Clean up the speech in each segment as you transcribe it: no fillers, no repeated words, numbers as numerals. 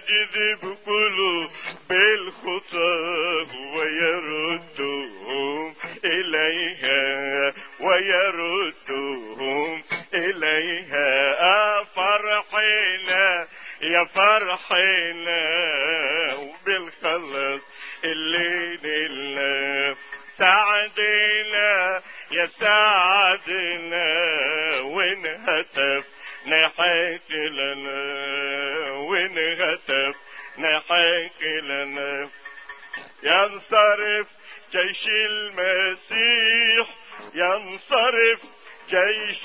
يجذب قلوب بالخطاب ويردهم إليها ويردهم إليها. فرحنا يا فرحنا وبالخلص اللي نلنا، سعدنا يا سعدنا وانهتف نحكي لنا وانهتف نحكي لنا. ينصرف جيش المسيح ينصرف جيش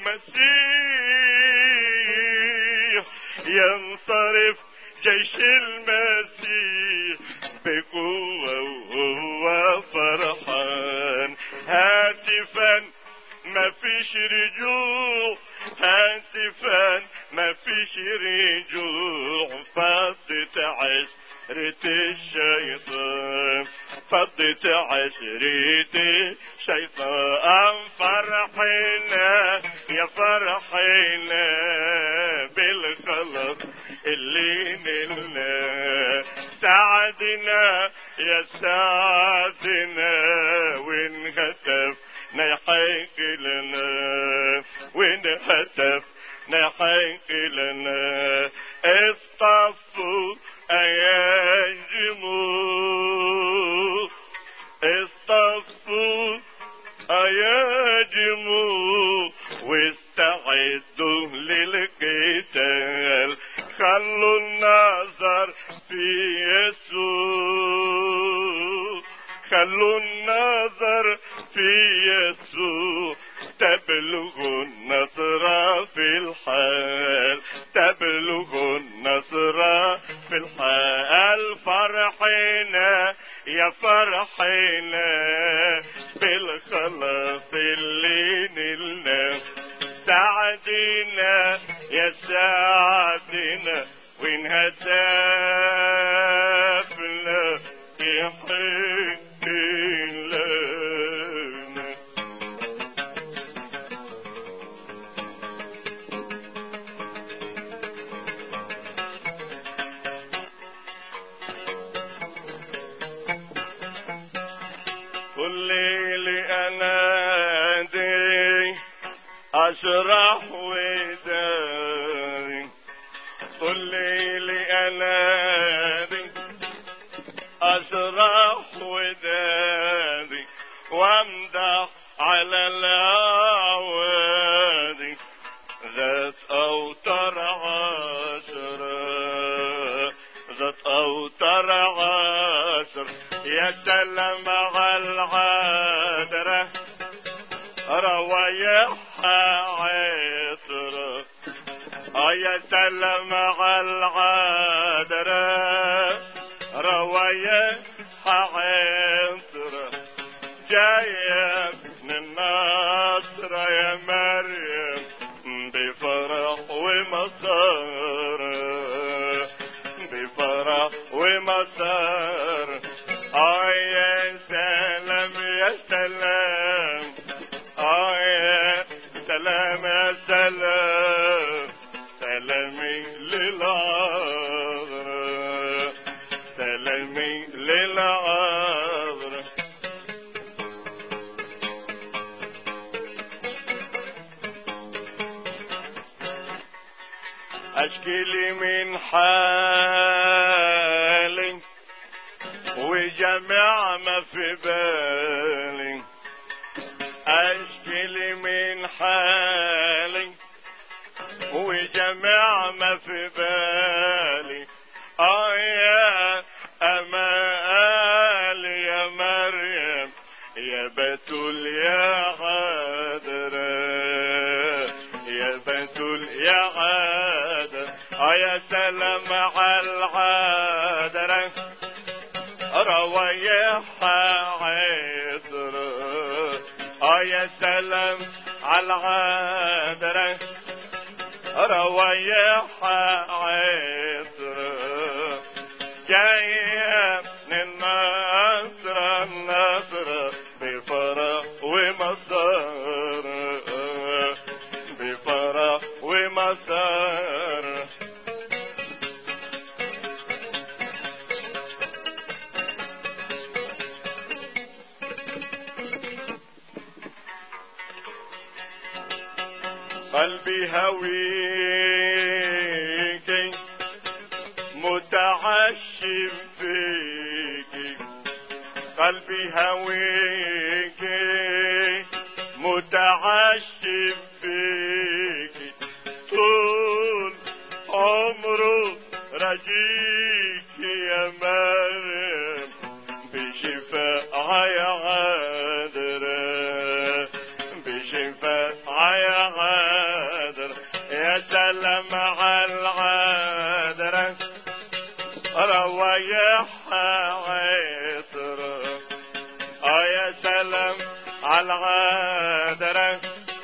المسيح ينصرف جيش المسيح بقوة وهو فرحان. هاتفا ما فيش رجوع هاتفا ما فيش رجوع. فضت عشرة الشيطان فضت عشرة الشيطان. فرحنا يا فرحنا بالخلق اللي نلنا، سعدنا يا سعدنا وانهتف نحكي لنا وانهتف نحكي لنا. اصطفوا أياجموا اصطفوا أياجموا واستعدوا للقتال. خلوا النظر في يسوع خلوا النظر في يسوع. تبلغ النصر في الحال تبلغ النصر في الحال. فرحنا يا فرحنا بالخلاص اللي نلنا، سعدنا يا سعدنا وانهتفنا في حق لنا. كل ليلي أنادي أشرح وداري كل ليلي أنادي أشرح وداري وامدح على الأعوادي ذات أوتر عشرة ذات أوتر عشر. يا سلام على العذرة روايحها عطرة. يا سلام على العذرة روايحها عطرة. جاية من النصر يا مريم بفرح ومسار بفرح ومسار. يا سلام يا سلام يا سلام يا سلام سلامي للعذراء سلامي للعذراء. اشكي لي من حالي وجميع ما في بالي. اشكي لي من حالي وجميع ما في بالي. يا امال يا مريم يا بتول يا عذراء يا بتول يا عذراء. يا سلام على العذراء روايحها عطرة. يا سلام على العذراء روايحها عطرة. جاية من النصر النصر بفرح ومسار بفرح ومسار. قلبي هويكي متعشم فيكي، قلبي هويكي متعشم فيكي، طول عمره رجيكي يا مريم، بشفاء يا عذراء، بشفاء يا عذراء، يا سلام على العذراء، روايحها عطرة، يا سلام على العذراء،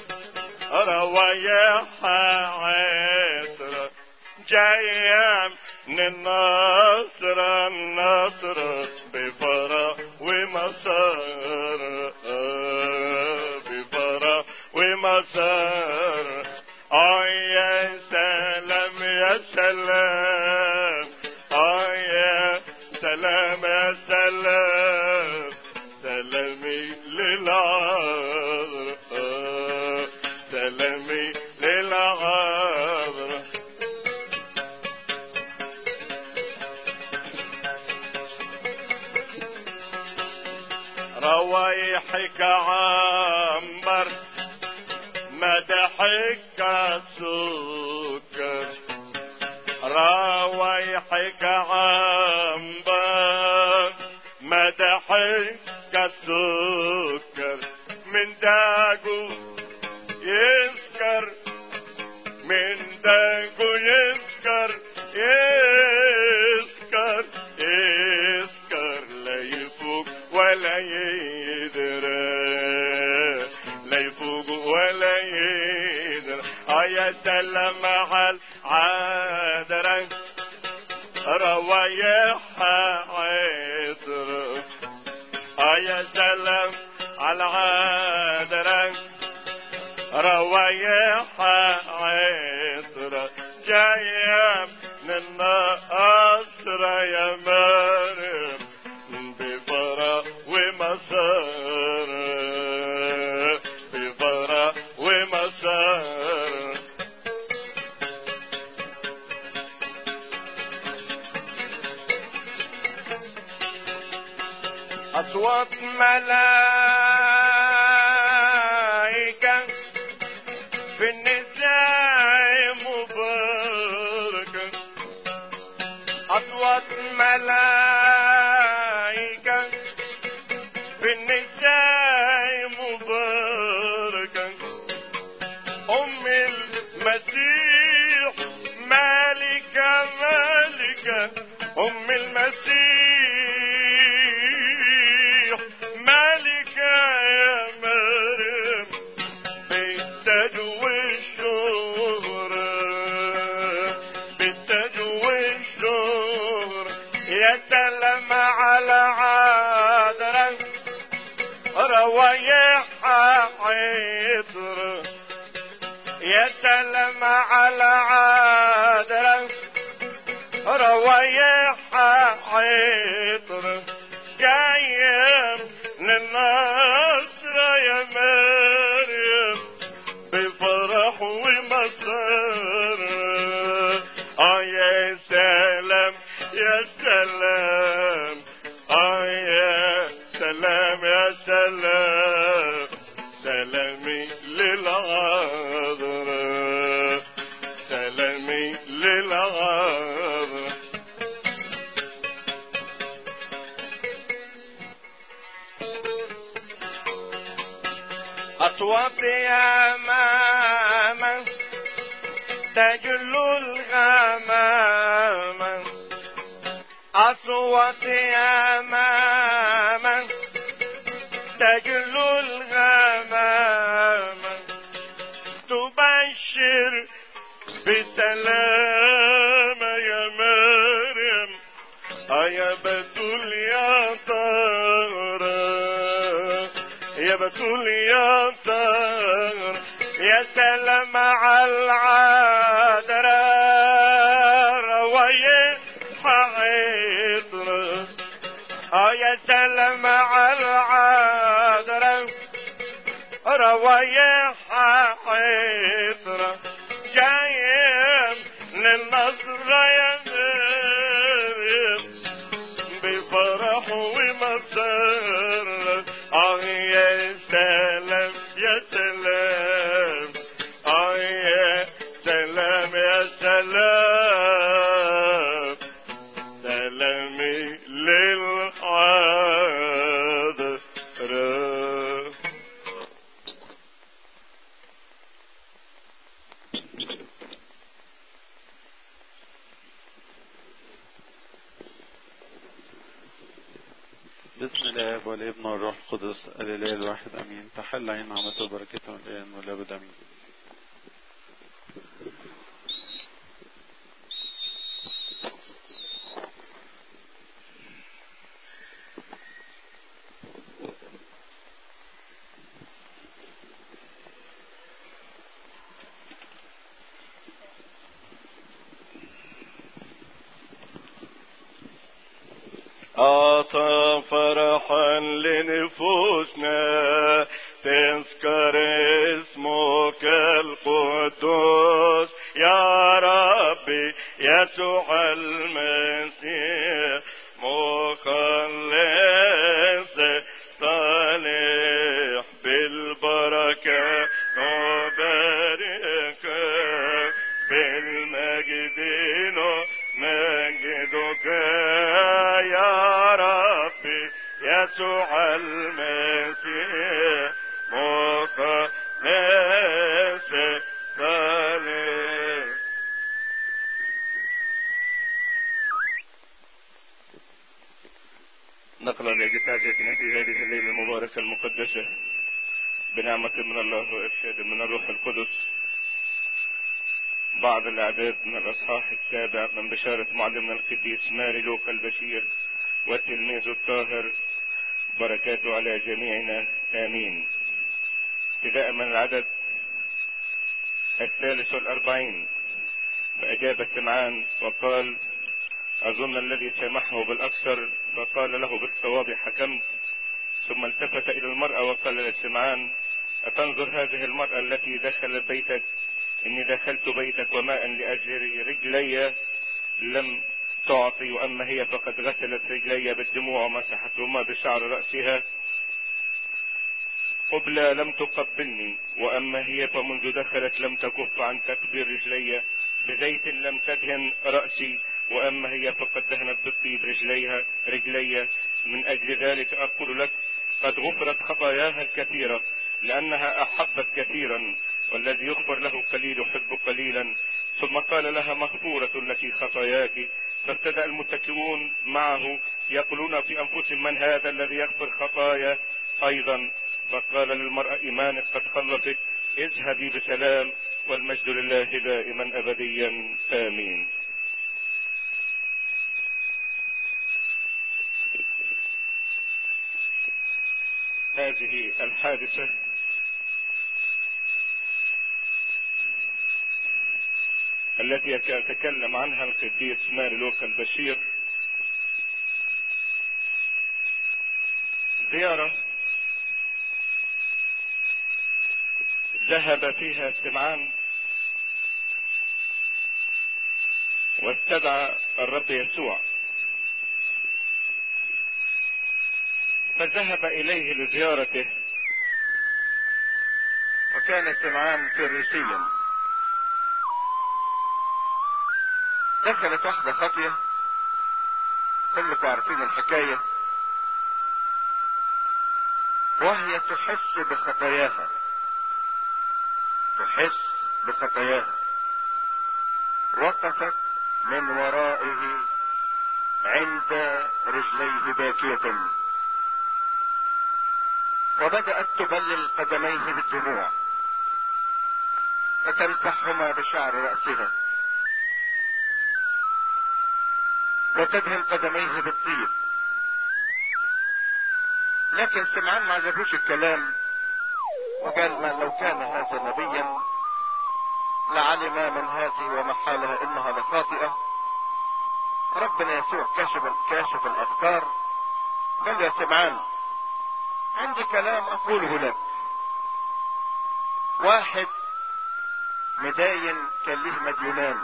روايحها عطرة، جاية من النصر النصر بفرح ومسار، بفرح ومسار، يا سلام يا سلام، يا سلام يا سلام، سلامي للعذراء، سلامي للعذراء. روايحك عنبر مدحك سكر، روايحك عنبر مدحك سكر، من داقو يسكر، من داقو يسكر، يسكر يسكر، لا يفوق ولا يدرى، لا يفوق ولا يدرى، يا سلام على العذراء، روايحها عطر، يا سلام على العذراء، روايحها عطر، جاية من النصر يا مريم، بفرح ومسار، بفرح ومسار. أصوات ملائكة في النساء مباركة، أصوات ملائكة في النساء مباركة، أم المسيح مالكة مالكة، أم المسيح مالكة يا مريم، بالتاج والشهرة، بالتاج والشهرة، يا سلام على عذراء، روايحها عطر، يا سلام على عذراء، روايحها عطر، جاية من النصر يا مريم، بفرح ومسار، يا سلام يا سلام، يا سلام يا سلام، سلامي للعذراء، سلامي للعذراء. أصوات يا ماما تجل الغمام، أصوات يا ماما تجل الغمام، تبشر بسلام يا مريم، يا بتول يا طهرة، يا بتول يا طهرة، يا سلام على العذراء، روايحها عطر، يا سلام على العذراء، روايحها عطرة جايب للنصر يغرب بفرح ومسرة. يا سلام يا سلام، يا سلام يا سلام، سلامي للحاضر. بسم الله والابن والروح القدس الاله الواحد امين. تحل عين نعمته وبركته الان والابد امين. أعطى فرحا لنفوسنا تذكر اسمك القدوس يا ربي يسوع المسيح مخلص صالح بالبركة نبارك بالمجد نمجدك يا ربي يسوع المسيح مخلص صالح. نقرأ لجتازتنا في هذه الليلة المباركة المقدسة بنعمة من الله وإرشاد من الروح القدس بعض الأعداد من الأصحاح 7 من بشارة معلمنا القديس ماري لوقا البشير والتلميذ الطاهر، بركاته على جميعنا آمين. ابتداء من العدد 43. فأجاب سمعان وقال: أظن الذي سامحه بالأكثر، فقال له: بالصواب حكمت. ثم التفت إلى المرأة وقال لسمعان: أتنظر هذه المرأة التي دخلت بيتك؟ إني دخلت بيتك وماء لأجل رجلي لم تعطي، وأما هي فقد غسلت رجلي بالدموع ومسحتهما بشعر رأسها، قبلة لم تقبلني، وأما هي فمنذ دخلت لم تكف عن تكبير رجلي، بزيت لم تدهن رأسي، وأما هي فقد دهنت بالطيب رجلي. من أجل ذلك أقول لك قد غفرت خطاياها الكثيرة، لأنها أحبت كثيرا، والذي يغفر له قليل يحب قليلا. ثم قال لها: مغفورة لك خطاياك. فابتدأ المتكئون معه يقولون في أنفسهم: من هذا الذي يغفر خطايا أيضا؟ فقال للمرأة: إيمانك قد خلصك، اذهبي بسلام، والمجد لله دائما أبديا آمين. هذه الحادثة التي يتكلم عنها القديس ماري لوقا البشير زيارة ذهب فيها سمعان واستدعى الرب يسوع، فذهب إليه لزيارته، وكان سمعان فريسيا. دخلت واحدة خاطية، كلكم عارفين الحكاية، وهي تحس بخطاياها، وقفت من ورائه عند رجليه باكية، وبدأت تبلل قدميه بالدموع وتمسحهما بشعر رأسها وتدهن قدميه بالطيب. لكن سمعان ما عجبوش الكلام، وقال: ما لو كان هذا نبيا لعلم من هذه ومحالها انها لخاطئة. ربنا يسوع كاشف الافكار، قال: يا سمعان، عندي كلام اقوله لك. واحد مداين كان له مديونان،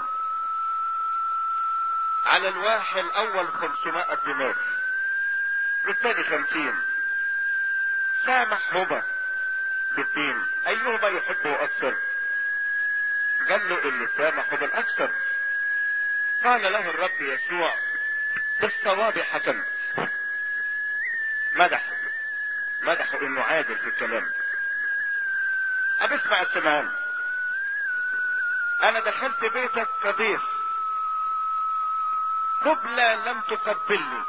على الواحد الاول 500 دينار، والثاني 50. سامحهما بالدين، ايهما يحبه اكثر؟ قال له اللي سامحه بالاكثر. قال له الرب يسوع بالصواب حكمت. مدحه انه عادل في الكلام. ابي اسمع السمعان، انا دخلت بيتك كضيف، قبلة لم تقبلني،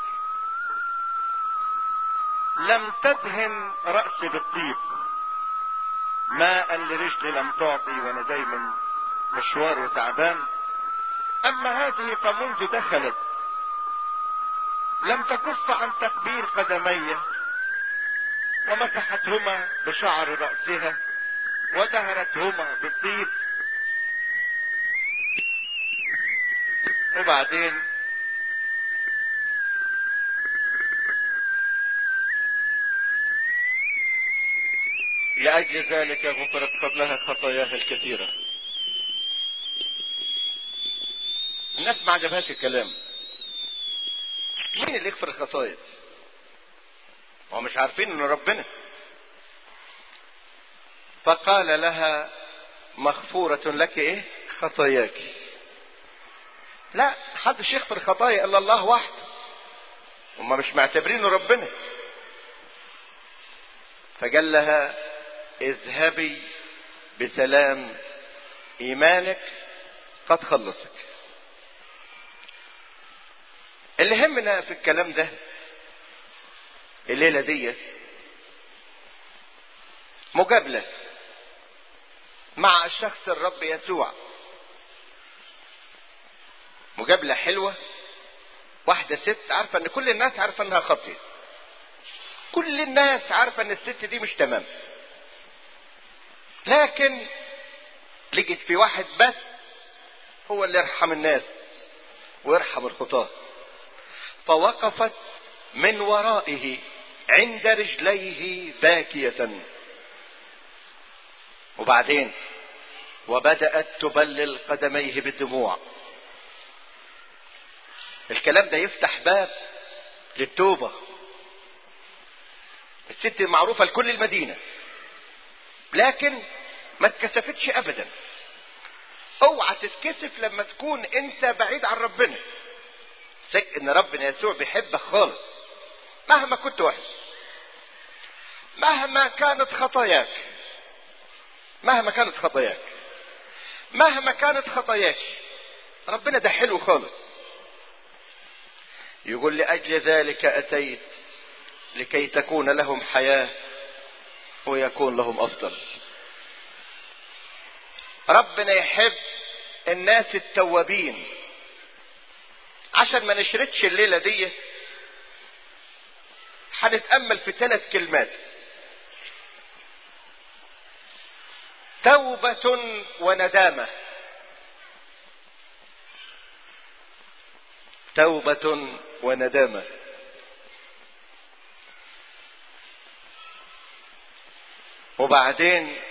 لم تدهن رأسي بالطيب، ماء لرجلي لم تعطي وانا دايما مشوار وتعبان. اما هذه فمنذ دخلت لم تكف عن تقبيل قدمي، ومسحتهما بشعر رأسها ودهنتهما بالطيب. وبعدين لأجل ذلك غفرت قبلها خطاياها الكثيرة. الناس ما عجبهاش الكلام. مين اللي يغفر الخطايا؟ هم مش عارفين انه ربنا. فقال لها مغفورة لك ايه؟ خطاياك. لا، محدش يغفر خطايا الا الله وحده. هم مش معتبرينه ربنا. فقال لها اذهبي بسلام، ايمانك قد خلصك. اللي همنا في الكلام ده الليلة دي مقابلة مع الشخص الرب يسوع، مقابلة حلوة. واحدة ست عارفة ان كل الناس عارفة انها خاطئة، كل الناس عارفة ان الست دي مش تمام، لكن لقيت في واحد بس هو اللي يرحم الناس ويرحم الخطاة. فوقفت من ورائه عند رجليه باكية، وبعدين وبدأت تبلل قدميه بالدموع. الكلام ده يفتح باب للتوبة. الست معروفة لكل المدينة، لكن ما اتكسفتش ابدا. اوعى تتكسف لما تكون انت بعيد عن ربنا. ثق ان ربنا يسوع بيحبك خالص مهما كنت وحش، مهما كانت خطاياك، ربنا ده حلو خالص. يقول لأجل ذلك أتيت لكي تكون لهم حياة ويكون لهم أفضل. ربنا يحب الناس التوابين. عشان ما نشردش الليلة دي هنتأمل في 3 كلمات: توبة وندامة. توبة وندامة. وبعدين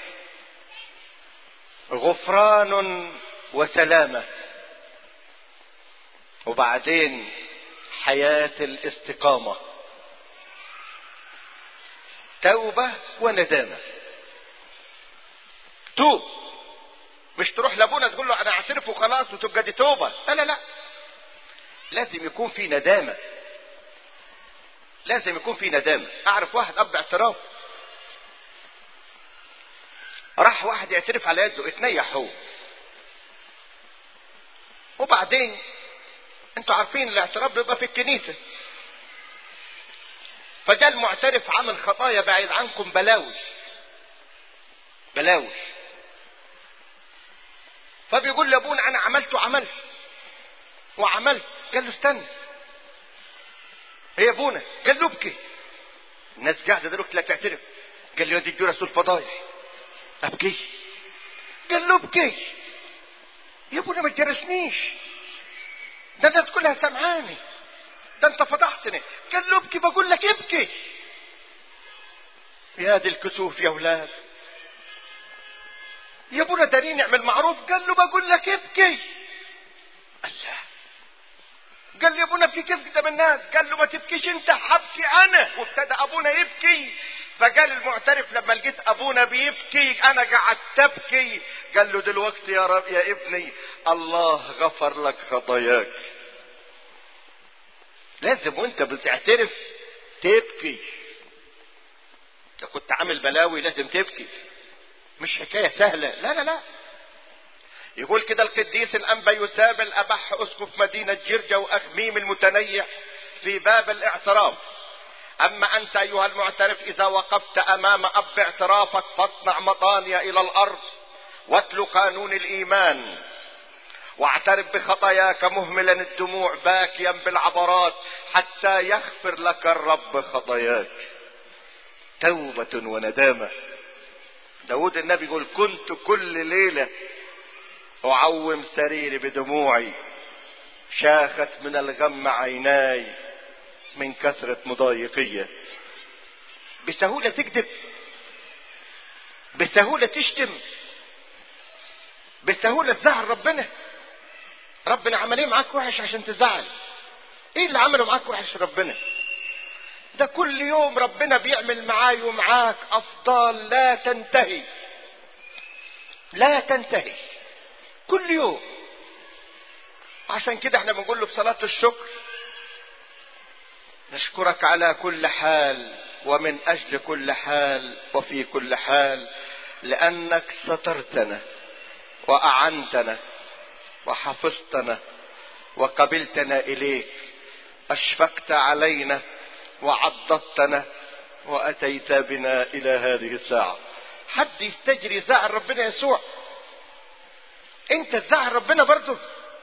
غفران وسلامة. وبعدين حياة الاستقامة. توبة وندامة. توب، مش تروح لابونا تقول له انا اعترف وخلاص وتبقى دي توبة. لا لا لا، لازم يكون في ندامة. لازم يكون في ندامة. اعرف واحد اب اعتراف، راح واحد يعترف على يده، اتنيح هو. وبعدين انتوا عارفين الاعتراف بيبقى في الكنيسة، فجاء المعترف عمل خطايا بعيد عنكم بلاوي. فبيقول لابونا انا عملت وعملت. قال له استنى، هي ابونا؟ قال له ابكي، الناس قاعده دلوقتي لا تعترف. قال له دي رسول فضايح. ابكي؟ قال له ابكي يا ابونا، ما تجرسنيش، ده الناس كلها سمعاني، ده انت فضحتني. قال له ابكي، بقول لك ابكي. يا دي الكسوف يا اولاد، يا ابونا دارين نعمل معروف. قال له بقول لك ابكي. الله. قال لي يا ابونا في كيف قدام الناس؟ قال له ما تبكيش انت، حبكي انا. وابتدى ابونا يبكي. فقال المعترف لما لقيت ابونا بيبكي انا قعدت ابكي. قال له دلوقتي يا رب يا ابني الله غفر لك خطاياك. لازم وانت بتعترف تبكي. انت كنت عامل بلاوي لازم تبكي، مش حكاية سهلة. لا لا لا. يقول كده القديس الأنبا يوساب الأبح أسقف مدينة جرجا وأخميم المتنيح في باب الاعتراف: أما أنت أيها المعترف إذا وقفت أمام أب اعترافك فاصنع مطانية إلى الأرض واتل قانون الإيمان واعترف بخطاياك مهملا الدموع باكيا بالعبرات حتى يغفر لك الرب خطاياك. توبة وندامة. داود النبي يقول كنت كل ليلة أعوم سريري بدموعي، شاخت من الغم عيناي من كثرة مضايقية. بسهولة تكذب، بسهولة تشتم، بسهولة تزعل ربنا. ربنا عمل ايه معاك وحش عشان تزعل؟ ايه اللي عمله معاك وحش ربنا؟ ده كل يوم ربنا بيعمل معاي ومعاك افضال لا تنتهي، لا تنتهي كل يوم. عشان كده احنا بنقول له بصلاة الشكر: نشكرك على كل حال ومن اجل كل حال وفي كل حال، لانك سترتنا واعنتنا وحفظتنا وقبلتنا اليك، اشفقت علينا وعضدتنا واتيت بنا الى هذه الساعة. حد يستجري زعل ربنا يسوع؟ انت تزعل ربنا برضو؟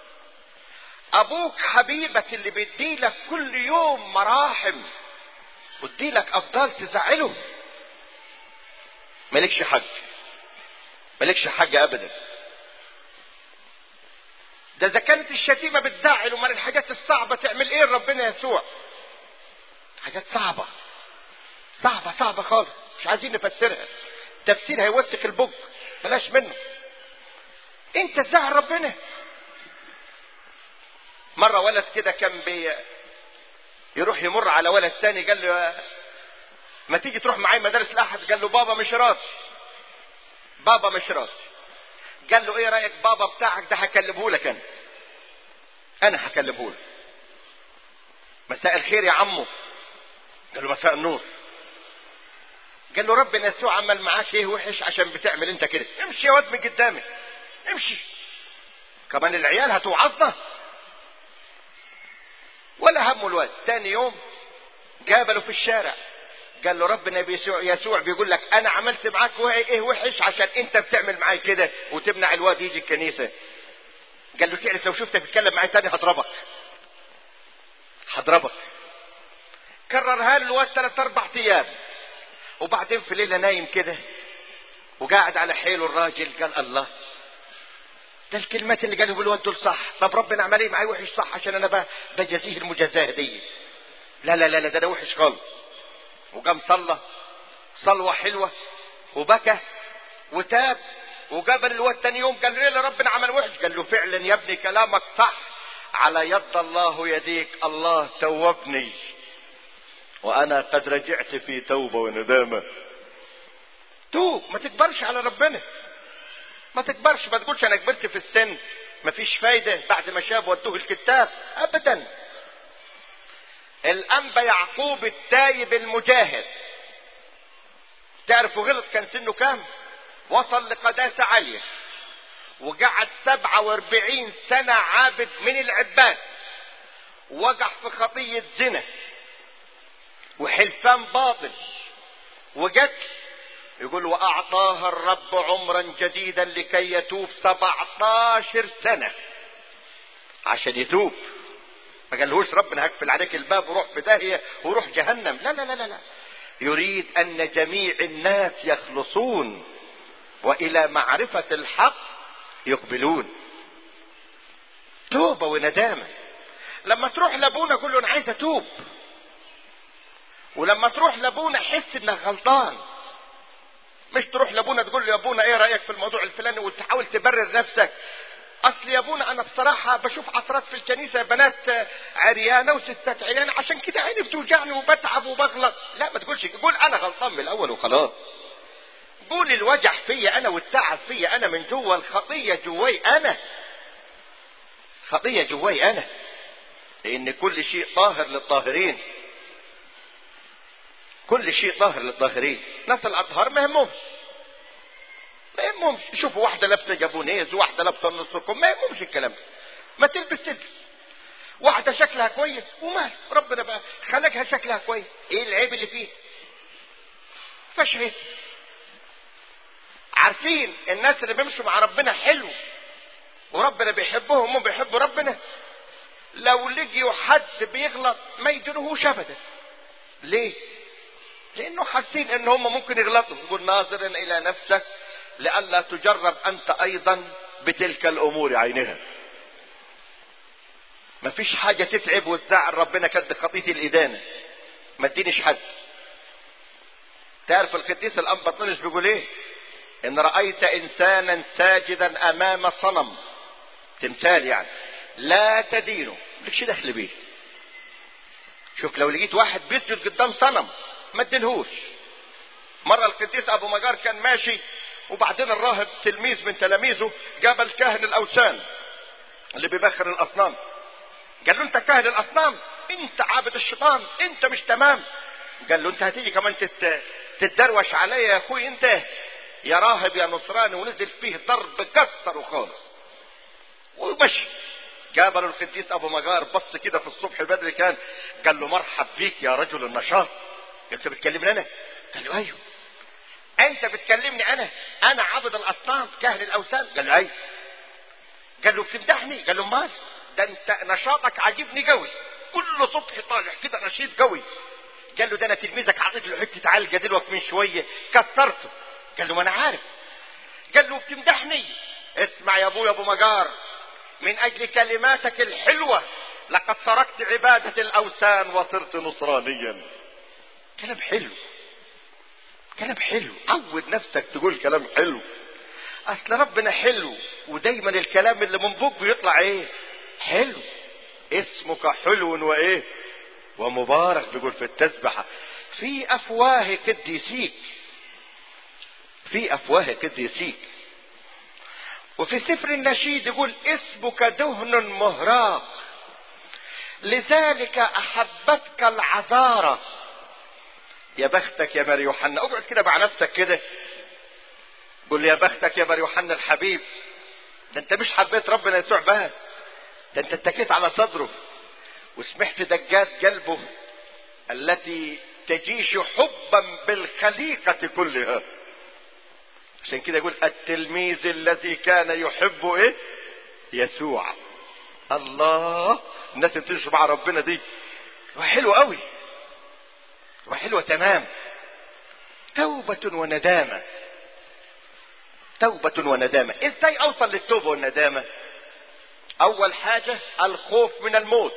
ابوك حبيبك اللي بيديلك كل يوم مراحم ويديلك افضال تزعله؟ مالكش حق، مالكش حق ابدا. ده اذا كانت الشتيمة بتزعل، ومن الحاجات الصعبة تعمل ايه ربنا يسوع؟ حاجات صعبة صعبة صعبة خالص، مش عايزين نفسرها، تفسيرها يوسخ البق، بلاش منه. انت تزعل ربنا؟ مرة ولد كده كان يروح يمر على ولد تاني، قال له ما تيجي تروح معايا مدارس الاحد؟ قال له بابا مش راضي، بابا مش راضي. قال له ايه رايك بابا بتاعك ده هكلمه لك، انا هكلمه لك. مساء الخير يا عمو. قال له مساء النور. قال له ربنا يسوع عمل معاك ايه وحش عشان بتعمل انت كده؟ امشي يا واد من قدامي، امشي. كمان العيال هتوعظنا؟ ولا همه الواد. تاني يوم قابله في الشارع، قال له ربنا يسوع بيقول لك انا عملت معاك ايه وحش عشان انت بتعمل معاي كده وتمنع الواد يجي الكنيسة. قال له تعرف لو شفتك تتكلم معاي تاني هضربك، هضربك. كررها له الواد 3-4 ايام. وبعدين في ليلة نايم كده وقاعد على حيله الراجل، قال الله، ده الكلمات اللي قالوا بالواد دول صح. طب ربنا عمل ايه معاي وحش صح عشان انا بجازيه المجازاه دي؟ لا لا لا لا، ده وحش خالص. وقام صلى صلوه حلوه وبكى وتاب. وقابل الواد تاني يوم قال له ايه اللي ربنا عمل وحش؟ قال له فعلا يا ابني كلامك صح، على يد الله يديك، الله توبني وانا قد رجعت في توبه وندامه. توب، ما تكبرش على ربنا، ما تكبرش، ما تقولش انا كبرت في السن مفيش فايدة بعد ما شاب ودوه الكتاب، ابدا. الانبا يعقوب التايب المجاهد، تعرفوا غلط كان سنه كام؟ وصل لقداسة عالية، وقعد 47 سنة عابد من العباد، وقع في خطية زنا وحلفان باطل وقتل. يقول واعطاها الرب عمرا جديدا لكي يتوب 17 سنة عشان يتوب. ما قالهوش ربنا هقفل عليك الباب وروح في داهية وروح جهنم، لا لا لا لا. يريد ان جميع الناس يخلصون والى معرفة الحق يقبلون. توبة وندامة. لما تروح لابونا قول له انا عايز اتوب، ولما تروح لابونا حس انك غلطان. مش تروح لابونا تقول له يا ابونا ايه رايك في الموضوع الفلاني وتحاول تبرر نفسك. اصل يا ابونا انا بصراحه بشوف عصرات في الكنيسه بنات عريانه وستات عريانه، عشان كده عيني بتوجعني وبتعب وبغلط. لا ما تقولش، قول انا غلطان من الاول وخلاص. قول الوجع فيا انا والتعب فيا انا من جوه، الخطيه جواي انا، خطيه جواي انا، لان كل شيء طاهر للطاهرين، كل شيء طاهر للطاهرين. ناس الاطهار ما يهمهمش، ما يهمهمش يشوفوا واحده لابسه جابونيز وواحده لابسه نص كم، ما يهمهمش الكلام ده. ما تلبس واحده شكلها كويس ومال، ربنا بقى خلقها شكلها كويس، ايه العيب اللي فيه؟ فاش عيب. عارفين الناس اللي بيمشوا مع ربنا حلو وربنا بيحبهم وهم بيحبوا ربنا، لو لقيوا حد بيغلط ما يدينوهوش ابدا. ليه؟ لانه حاسين ان هم ممكن يغلطوا. يقول ناظرا الى نفسك لئلا تجرب انت ايضا بتلك الامور عينها. ما فيش حاجه تتعب وتزعل ربنا كد خطية الادانه، ما تدينيش حد. تعرف القديس الانبا بطرس بيقول ايه؟ ان رأيت انسانا ساجدا امام صنم، تمثال يعني، لا تدينه، مالكش دخل بيه. شوف لو لقيت واحد بيسجد قدام صنم ما تدينهوش. مرة القديس ابو مجار كان ماشي، وبعدين الراهب تلميذ من تلاميذه قابل كاهن الاوثان اللي بيبخر الاصنام، قال له انت كاهن الاصنام، انت عابد الشيطان، انت مش تمام. قال له انت هتيجي كمان تتدروش عليا يا اخوي انت يا راهب يا نصراني، ونزل فيه ضرب كسره خالص ومشي. قابله القديس ابو مجار، بص كده في الصبح بدري كان، قال له مرحب بيك يا رجل النشاط. انت بتكلمني انا؟ قال له ايوه. انت بتكلمني انا عبد الاصنام كاهن الاوثان؟ قال له ايوه. قال له بتمدحني؟ قال له امال، ده انت نشاطك عاجبني قوي، كل صبح طالع كده نشيط قوي. قال له ده انا تلميذك عطيت له حته علقه دلوقتي من شويه كسرته. قال له ما انا عارف. قال له بتمدحني؟ اسمع يا ابويا ابو مجار، من اجل كلماتك الحلوه لقد تركت عباده الاوثان وصرت نصرانيا. كلام حلو، كلام حلو. عود نفسك تقول كلام حلو، اصل ربنا حلو، ودايما الكلام اللي من بوك بيطلع ايه؟ حلو. اسمك حلو وايه ومبارك، بيقول في التسبحه في افواه قديسيك، في افواه قديسيك. وفي سفر النشيد يقول اسمك دهن مهراق لذلك احبتك العذارى. يا بختك يا ماري يوحنا. اقعد كده مع نفسك كده، قول يا بختك يا ماري يوحنا الحبيب، ده انت مش حبيت ربنا يسوع بس، ده انت اتكيت على صدره وسمحت دقات قلبه التي تجيش حبا بالخليقة كلها. عشان كده يقول التلميذ الذي كان يحب ايه؟ يسوع. الله، الناس اللي بتمشي مع ربنا دي حلوه قوي وحلوه تمام. توبة وندامة، توبة وندامة. ازاي اوصل للتوبة والندامة؟ اول حاجة الخوف من الموت،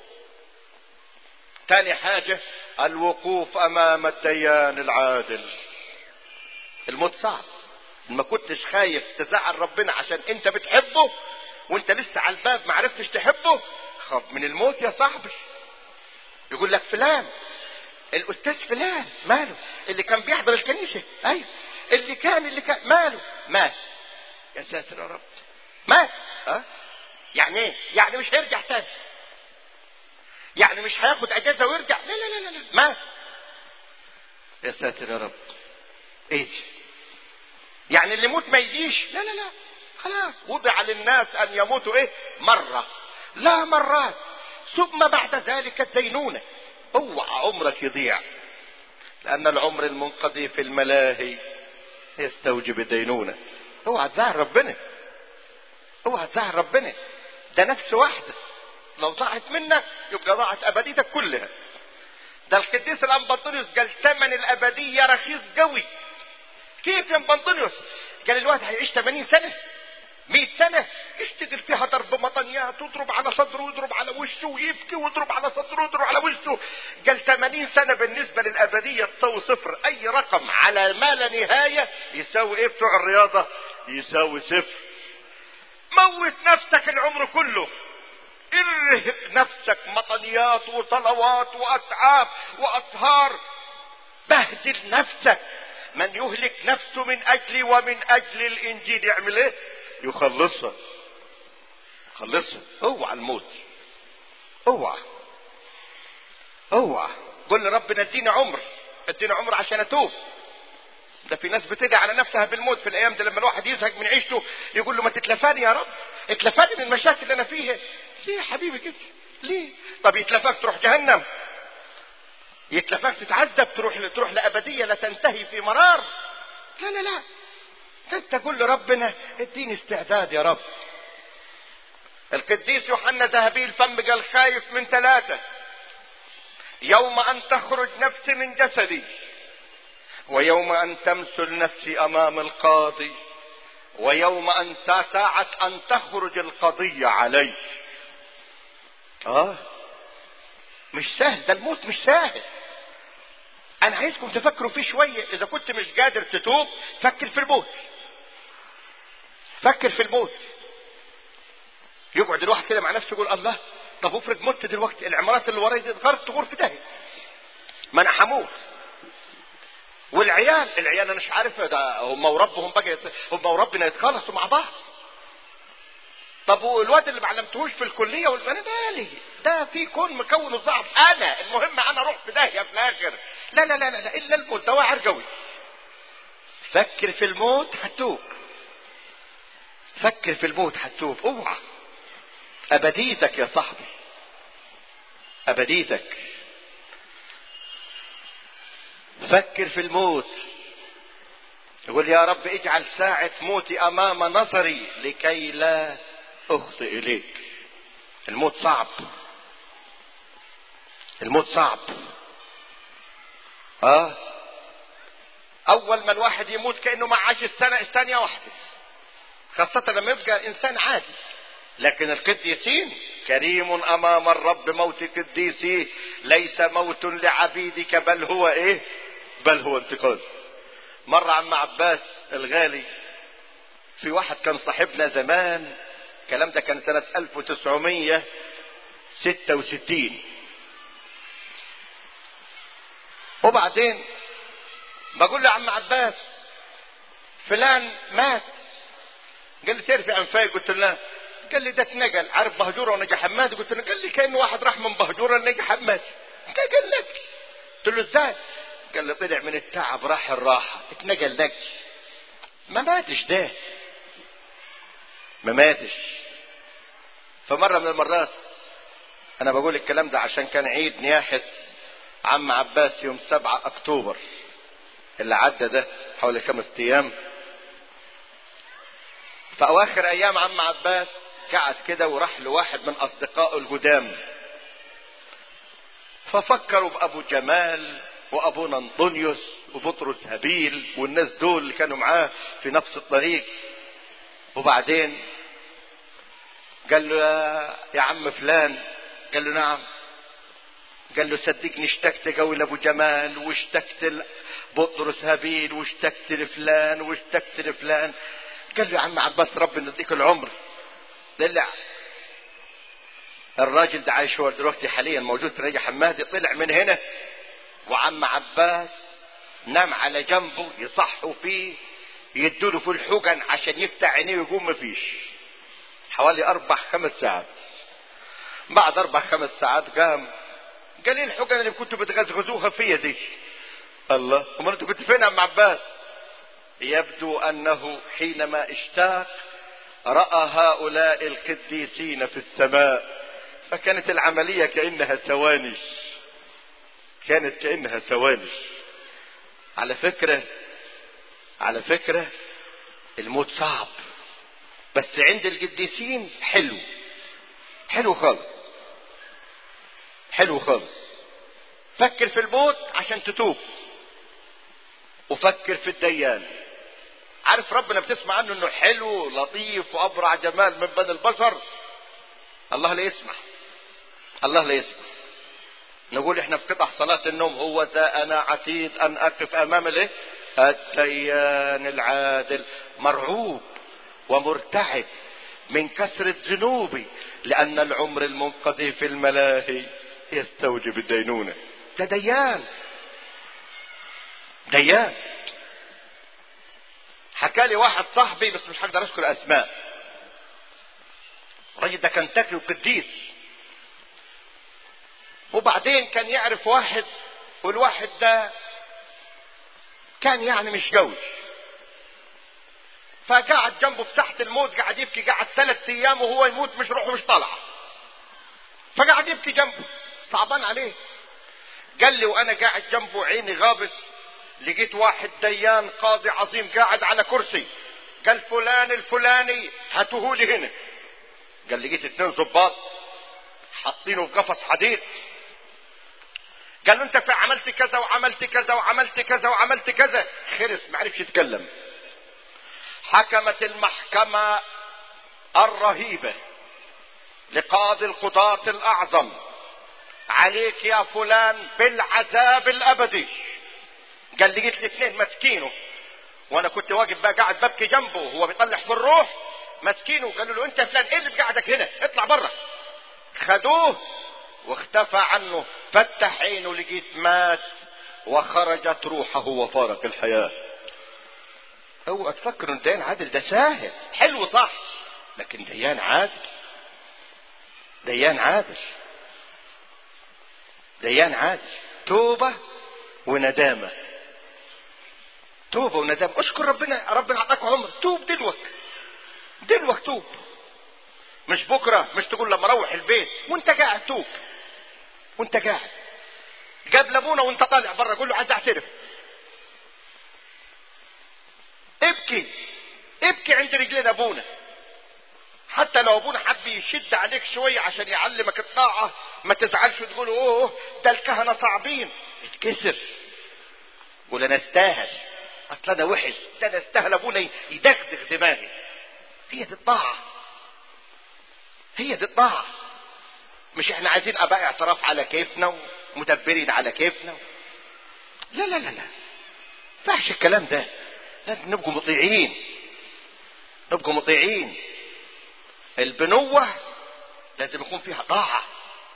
تاني حاجة الوقوف امام الديان العادل. الموت صعب، ما كنتش خايف تزعل ربنا عشان انت بتحبه وانت لسه على الباب ما عرفتش تحبه، خاف من الموت يا صاحبي. يقول لك فلان الاستاذ فلان ماله، اللي كان بيحضر الكنيسة، ايوه اللي كان ماله، مات. يا ساتر يا رب، مات. يعني ايه؟ يعني مش هيرجع تاني، يعني مش هياخد اجازة ويرجع، لا لا لا لا، مات. يا ساتر يا رب، ايه يعني اللي يموت ما يجيش؟ لا لا لا، خلاص وضع للناس ان يموتوا ايه؟ مرة لا مرات، ثم بعد ذلك الدينونة. اوعى عمرك يضيع، لان العمر المنقضي في الملاهي يستوجب الدينونة. اوعى تزعل ربنا، اوعى تزعل ربنا، ده نفس واحدة لو ضاعت منك يبقى ضاعت ابديتك كلها. ده القديس الانبا بطرس قال ثمن الابدية رخيص قوي. كيف يا بنطونيوس؟ قال الواحد هيعيش 80 سنة 100 سنة يشتغل فيها ضرب مطنيات، ويضرب على صدره ويضرب على وشه ويبكي ويضرب على صدره ويضرب على وشه. قال 80 سنة بالنسبة للأبدية تساوي صفر. أي رقم على ما لا نهاية يساوي ايه بتوع الرياضة؟ يساوي صفر. موت نفسك العمر كله، ارهق نفسك مطنيات وصلوات وأتعاب وأسهار، بهدل نفسك. من يهلك نفسه من أجلي ومن أجل الإنجيل يعمل ايه؟ يخلصها. خلصها. اوعى الموت، اوعى قل لربنا اديني عمر، اديني عمر عشان اتوب. ده في ناس بتدعي على نفسها بالموت في الايام دي. لما الواحد يزهق من عيشته يقول له ما تتلفاني يا رب، اتلفاني من المشاكل اللي انا فيها. ليه يا حبيبي كده؟ ليه؟ طب يتلفاك تروح جهنم، يتلفاك تتعذب، تروح لأبدية لا تنتهي في مرار. لا لا لا، انت قول لربنا اديني استعداد يا رب. القديس يوحنا ذهبي الفم قال خايف من 3: يوم ان تخرج نفسي من جسدي، ويوم ان تمثل نفسي امام القاضي، ويوم ان ساعة ان تخرج القضية علي. مش سهل ده الموت، مش سهل. انا عايزكم تفكروا فيه شوية. اذا كنت مش قادر تتوب فكر في الموت، فكر في الموت. يقعد الواحد كده مع نفسه يقول الله، طب افرض مت دلوقتي، العمارات اللي ورايا دي اتغرت تغور في داهية، ما انا هموت. والعيال انا مش عارف ده هم وربهم بقى، هم وربنا يتخلصوا مع بعض. طب والواد اللي ما علمتهوش في الكليه وانا مالي؟ ده في كون مكون الضعف. انا المهم انا اروح في داهيه في الاخر. لا لا لا لا، الا الموت ده واعر قوي. فكر في الموت هتوب، فكر في الموت هتوب. اوعى، ابديتك يا صاحبي، ابديتك. فكر في الموت. يقول يا رب اجعل ساعة موتي امام نظري لكي لا اخطئ اليك. الموت صعب، الموت صعب. اول ما الواحد يموت كأنه ما عاش الثانية واحدة، خاصة لما يبقى انسان عادي. لكن القديسين كريم امام الرب موت قديسيه، ليس موت لعبيدك بل هو ايه؟ بل هو انتقال. مرة عم عباس الغالي، في واحد كان صاحبنا زمان، الكلام ده كان سنة 1966. وبعدين بقول له عم عباس فلان مات. قال لي تعرف عن فاي؟ قلت له قال لي ده اتنقل. عارف بهجوره ونجا حماد؟ قلت له قال لي كأنه واحد راح من بهجوره لنجا حماد. قال لك. قلت له ازاي؟ قال لي طلع من التعب راح الراحه اتنقل نقل، ما ماتش ده، ما ماتش. فمره من المرات انا بقول الكلام ده عشان كان عيد نياحه عم عباس يوم 7 اكتوبر اللي عدى ده حوالي 5 ايام. في اواخر ايام عم عباس قعد كده وراح لواحد من اصدقائه القدام، ففكروا بابو جمال وابونا انطونيوس وبطرس هابيل والناس دول اللي كانوا معاه في نفس الطريق. وبعدين قال له يا عم فلان. قال له نعم. قال له صدقني اشتقت قوي لابو جمال، واشتقت لبطرس هابيل، واشتقت لفلان، واشتقت لفلان. قال له يا عم عباس ربنا يديك العمر. طلع الراجل ده عايش هو دلوقتي حاليا موجود في نجا حمادي، طلع من هنا وعم عباس نام على جنبه يصحوا فيه، يدوله في الحجن عشان يفتح عينيه ويقوم. مفيش، حوالي 4-5 ساعات. بعد 4-5 ساعات قام. قال لي الحجن اللي كنتوا بتغزغزوها فيا دي. الله، امال انتوا كنتوا فين يا عم عباس؟ يبدو انه حينما اشتاق راى هؤلاء القديسين في السماء، فكانت العمليه كانها ثواني، كانت كانها ثواني. على فكره الموت صعب، بس عند القديسين حلو، حلو خالص، حلو خالص. فكر في الموت عشان تتوب، وفكر في الديان. عارف ربنا بتسمع عنه انه حلو لطيف وابرع جمال من بني البشر. الله لا يسمح، الله لا يسمح. نقول احنا في قطع صلاة النوم: هو ذا انا عتيد ان اقف امام الايه؟ الديان العادل، مرعوب ومرتعب من كثرة ذنوبي، لان العمر المنقضي في الملاهي يستوجب الدينونة. ده ديان، ديان. حكى لي واحد صاحبي بس مش هقدر اذكر اسماء، الراجل ده كان تقي وقديس، وبعدين كان يعرف واحد، والواحد ده كان يعني مش قوي، فقعد جنبه في ساحة الموت، قعد يبكي، قعد 3 ايام وهو يموت مش روحه مش طالعه، فقعد يبكي جنبه، صعبان عليه. قال لي وانا قاعد جنبه عيني غابت، لقيت واحد ديان قاضي عظيم قاعد على كرسي، قال فلان الفلاني هاتوهولي هنا. قال لقيت 2 ضباط حاطينه في قفص حديد. قال له انت عملت كذا وعملت كذا وعملت كذا وعملت كذا. خرس ما عرفش يتكلم. حكمت المحكمة الرهيبة لقاضي القضاة الاعظم: عليك يا فلان بالعذاب الابدي. قال لقيت الاثنين ماسكينه، وانا كنت واقف بقى قاعد ببكي جنبه وهو بيطلع في الروح، ماسكينه. قالوا له انت فلان ايه اللي قاعدك هنا؟ اطلع بره. خدوه واختفى عنه، فتح عينه لقيت مات وخرجت روحه وفارق الحياة. اوعى تفكروا ان ديان عادل ده سهل، حلو صح، لكن ديان عادل، ديان عادل، ديان عادل. توبة وندامة، توبة وندامة. اشكر ربنا، ربنا اعطاك عمر، توب دلوك، دلوك توب، مش بكرة، مش تقول لما اروح البيت وانت قاعد توب، وانت قاعد. قبل ابونا وانت طالع بره قول له عايز اعترف. ابكي، ابكي عند رجلين ابونا، حتى لو ابونا حب يشد عليك شوية عشان يعلمك الطاعة ما تزعلش وتقول اوه ده الكهنة صعبين. اتكسر، قول انا استاهل، اصل انا وحش، ده انا استاهل ابونا يدغدغ دماغي. هي دي الطاعة، هي دي الطاعة. مش احنا عايزين اباء اعتراف على كيفنا ومدبرين على كيفنا. لا لا لا لا، فاحش الكلام ده. لازم نبقوا مطيعين، نبقوا مطيعين. البنوة لازم يكون فيها طاعة،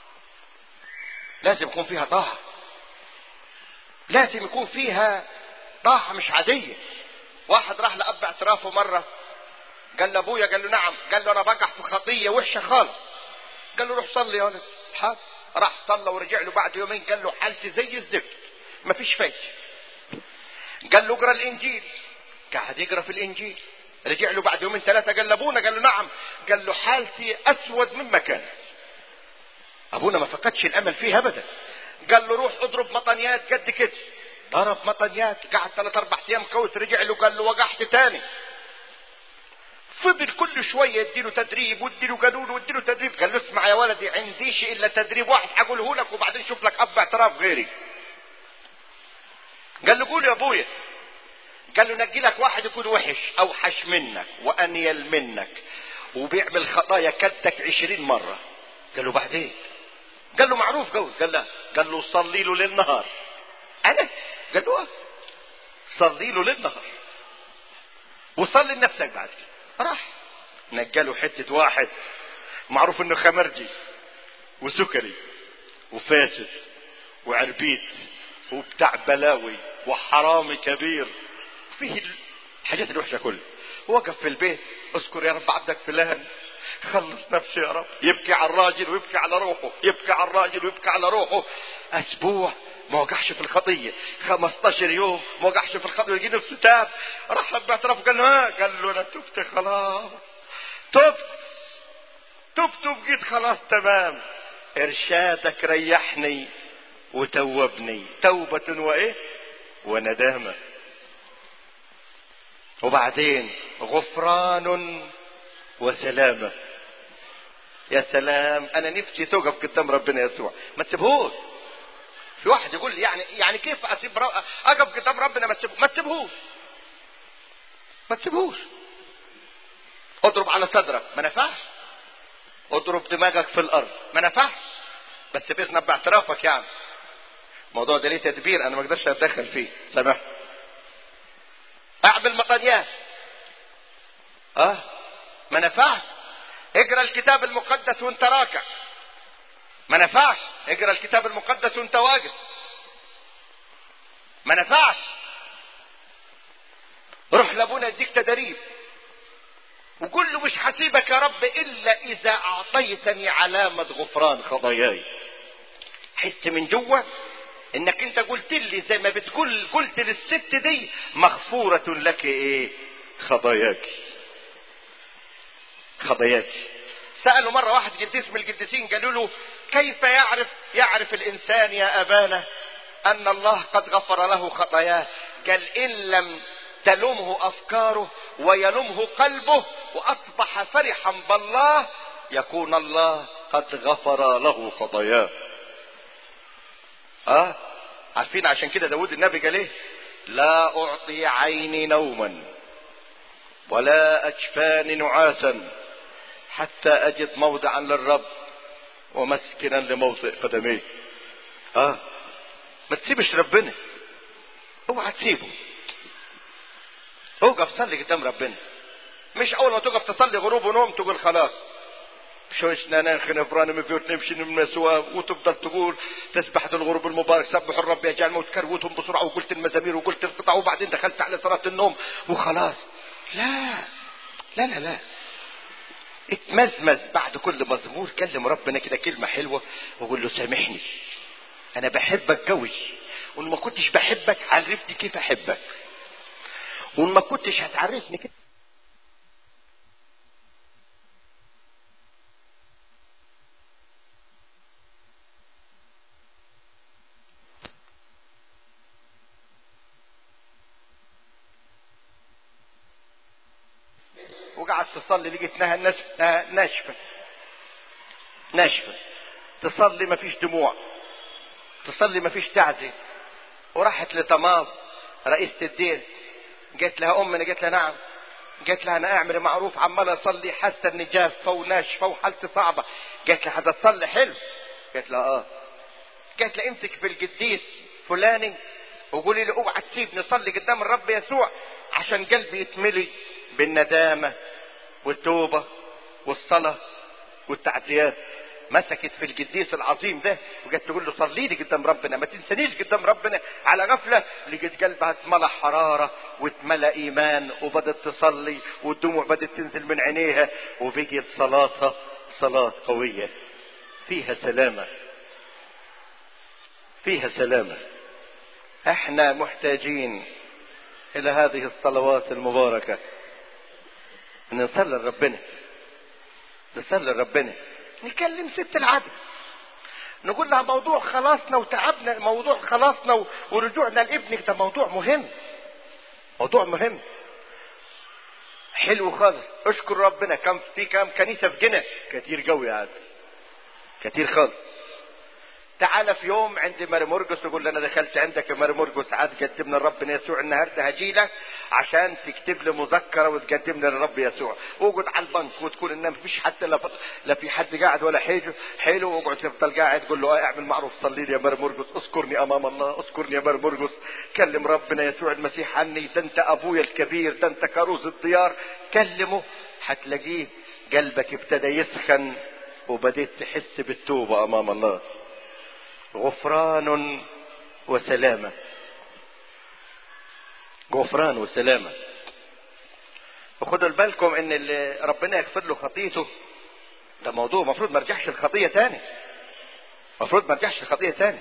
لازم يكون فيها طاعة، لازم يكون فيها طاعة مش عادية. واحد راح لأب اعترافه مرة، قال له ابويا، قال له نعم، قال له انا بقع في خطية وحشة خالص. قال له روح صلي يا ولد. حاضر. راح صلى ورجع له بعد يومين قال له حالتي زي الزفت، مفيش فايدة. قال له اقرا الانجيل، قعد يقرا في الانجيل. رجع له بعد يومين 3 قال له ابونا، قال له نعم، قال له حالتي اسود مما كانت. ابونا ما فقدش الامل فيه ابدا. قال له روح اضرب مطنيات قد كده. ضرب مطنيات، قعد 3-4 ايام كويس. رجع له قال له وقعت تاني. فضل كل شويه يديله تدريب ويديله قانون ويديله تدريب. قال له اسمع يا ولدي، عنديش الا تدريب واحد هقوله لك وبعدين شوف لك اب اعتراف غيري. قال له قول يا ابويا. قال له نجي لك واحد يكون وحش اوحش منك وانيل منك وبيعمل خطايا كدك 20 مرة. قال له بعدين؟ قال له معروف قوي. قال لا. قال له صلي له للنهار. انا؟ قال له صلي له للنهار وصلي لنفسك بعد كده. راح نجاله حتة واحد معروف انه خمرجي وسكري وفاسد وعربيت وبتاع بلاوي وحرامي كبير، فيه الحاجات الوحشة كلها. وقف في البيت، اذكر يا رب عبدك فلان، خلص نفسي يا رب. يبكي على الراجل ويبكي على روحه، يبكي على الراجل ويبكي على روحه. اسبوع ما وقعش في الخطية، 15 يوم ما وقعش في الخطية، يجي نفسه تاب. راح لب اعتراف قال له قال له انا تبت خلاص، تبت وبقيت خلاص تمام. ارشادك ريحني وتوبني، توبة وايه وندامة. وبعدين غفران وسلامة. يا سلام، انا نفسي توقف قدام ربنا يسوع، ما تسيبهوش. في واحد يقول يعني كيف اقف قدام ربنا ما تسيبهوش. ما تسيبوش. اضرب على صدرك، ما نفعش. اضرب دماغك في الارض، ما نفعش. بس باذن باعترافك يعني. الموضوع ده ليه تدبير انا ما اقدرش اتدخل فيه، سامح. اعمل مقنيات، ما نفعش. اقرا الكتاب المقدس وانت راكع، ما نفعش. اقرا الكتاب المقدس وانت واقف، ما نفعش. روح لابونا يديك تدريب وقول له مش حسيبك يا رب الا اذا اعطيتني علامة غفران خطاياي. حس من جوه انك انت قلت لي زي ما بتقول، قلت للست دي مغفورة لك ايه؟ خطاياك. خطاياك. سألوا مرة واحد قديس من القديسين، قالوا له كيف يعرف الانسان يا ابانا ان الله قد غفر له خطاياه؟ قال ان لم تلمه افكاره ويلمه قلبه واصبح فرحا بالله يكون الله قد غفر له خطاياه. عارفين عشان كده داود النبي قال ايه؟ لا اعطي عيني نوما ولا اجفاني نعاسا حتى اجد موضعا للرب ومسكنا لموطئ قدميه. ما تسيبش ربنا، اوعى تسيبه. اوقف صلي قدام ربنا، مش اول ما تقف تصلي غروب ونوم تقول خلاص شوشنا ناخن فراني مفيوت نمشي نمسوا، وتفضل تقول تسبحة الغروب المبارك سبحوا الرب يا جعل موت كروتهم بسرعة، وقلت المزامير وقلت القطع وبعدين دخلت على صلاة النوم وخلاص. لا لا لا لا، اتمزمز بعد كل مزمور، كلم ربنا كده كلمة حلوة وقول له سامحني انا بحبك قوي، وان ما كنتش بحبك عرفني كيف احبك، وان ما كنتش هتعرفني كده. وقعدت تصلي لقيتناها ناشفة. تصلي ما فيش دموع، تصلي ما فيش تعزي. وراحت لتمام رئيسة الدين، قالت لها امنا، قالت لها نعم. قالت لها انا اعمل معروف، عمال اصلي حاسه اني جافه وناشفه وحالتي صعبه. قالت لها هتصلي حلو؟ قالت لها قالت لها امسك في القديس فلاني وقولي له اوعى تسيبني اصلي قدام الرب يسوع عشان قلبي يتملي بالندامه والتوبه والصلاه والتعزيات. مسكت في القديس العظيم ده وقالت تقول له صلي لي قدام ربنا، ما تنسانيش قدام ربنا على غفله. لقيت قلبها اتملى حراره واتملى ايمان، وبدت تصلي والدموع بدت تنزل من عينيها، وبقيت صلاتها صلاه قويه فيها سلامه، فيها سلامه. احنا محتاجين الى هذه الصلوات المباركه، ان نصلي لربنا، نصلي لربنا، نكلم ست العدل نقول لها موضوع خلاصنا وتعبنا، موضوع خلاصنا ورجوعنا لابنك، ده موضوع مهم، موضوع مهم حلو خالص. اشكر ربنا كم كنيسه في جنة كتير قوي عاد، كتير خالص. تعال في يوم عند ماري مرقس وقول له انا دخلت عندك يا ماري مرقس، عاد قدمنا لربنا يسوع النهارده هجيلك عشان تكتب لي مذكره وتقدمنا للرب يسوع. واقعد على البنك وتكون ان مفيش حتى لا في حد قاعد ولا حلو، واقعد تفضل قاعد قول له اعمل معروف صلي لي يا ماري مرقس، اذكرني امام الله، اذكرني يا ماري مرقس، كلم ربنا يسوع المسيح عني، ده انت ابويا الكبير، ده انت كروز الديار. كلمه هتلاقيه قلبك ابتدى يسخن وبديت تحس بالتوبه امام الله. غفران وسلامة، غفران وسلامة. وخدوا بالكم ان اللي ربنا يغفر له خطيته ده موضوع مفروض ما رجعش الخطية تاني، مفروض ما رجعش الخطية تاني.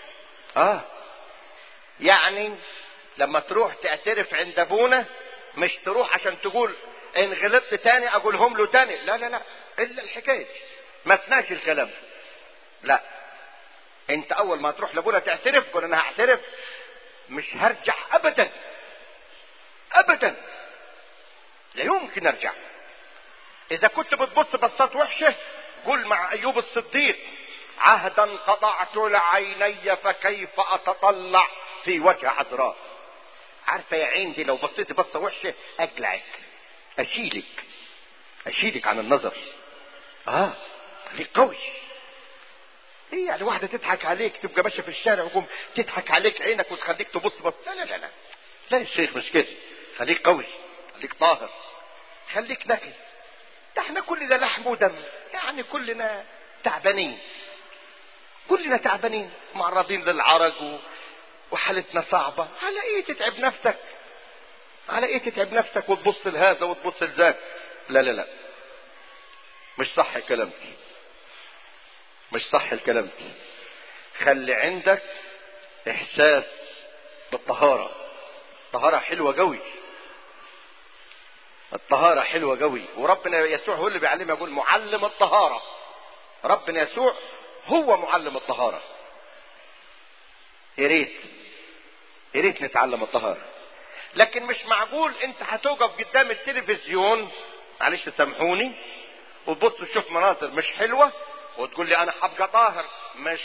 يعني لما تروح تعترف عند ابونا مش تروح عشان تقول ان غلطت تاني اقولهم له تاني، لا لا لا، الا الحكاية ما سناش الكلام. لا، انت اول ما تروح لابونا تعترف قول انا هعترف مش هرجع ابدا ابدا، لا يمكن ارجع. اذا كنت بتبص بصات وحشه قول مع ايوب الصديق عهدا قطعت لعيني فكيف اتطلع في وجه عذراء. عارفة يا عين دي لو بصيتي بصة وحشة اقلعك، اشيلك عن النظر. خليك قوي. ايه يعني واحدة تضحك عليك تبقى ماشية في الشارع وقوم تضحك عليك عينك وتخليك تبص بص؟ لا لا لا لا لا يا شيخ مش كده. خليك قوي، خليك طاهر، خليك نقي. ده احنا كلنا لحم ودم، يعني كلنا تعبانين، معرضين للعرج وحالتنا صعبة. على ايه تتعب نفسك وتبص لهذا وتبص لذاك؟ لا لا لا، مش صح الكلام ده. خلي عندك احساس بالطهارة. الطهارة حلوة قوي، وربنا يسوع هو اللي بيعلمها، يقول معلم الطهارة. ربنا يسوع هو معلم الطهارة. يا ريت نتعلم الطهارة. لكن مش معقول انت هتوقف قدام التلفزيون، معلش سامحوني، وتبص تشوف مناظر مش حلوة وتقول لي انا هبقى طاهر. مش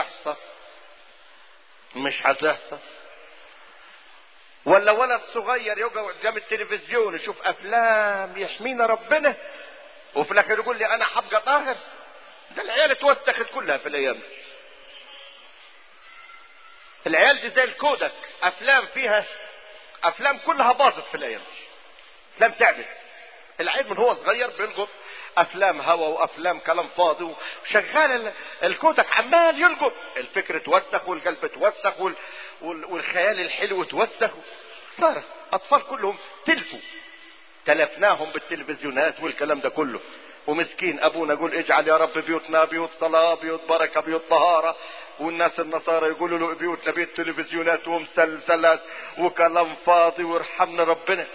هتحصل. ولا ولد صغير يقعد قدام التلفزيون يشوف افلام يحمينا ربنا وفي الاخر يقول لي انا هبقى طاهر. ده العيال اتوسخت كلها في الايام دي. العيال دي زي الكودك، افلام كلها باظت في الايام دي. افلام تعبت. العيل من هو صغير بيلقط افلام هوا وافلام كلام فاضي، وشغال الكودك عمال يلقط. الفكر توسخ والقلب توسخ والخيال الحلو توسخ. صار اطفال كلهم تلفناهم بالتلفزيونات والكلام ده كله. ومسكين ابونا يقول اجعل يا رب بيوتنا بيوت صلاة، بيوت بركة، بيوت طهارة. والناس النصارى يقولوا له بيوتنا بيت تلفزيونات ومسلسلات وكلام فاضي وارحمنا ربنا.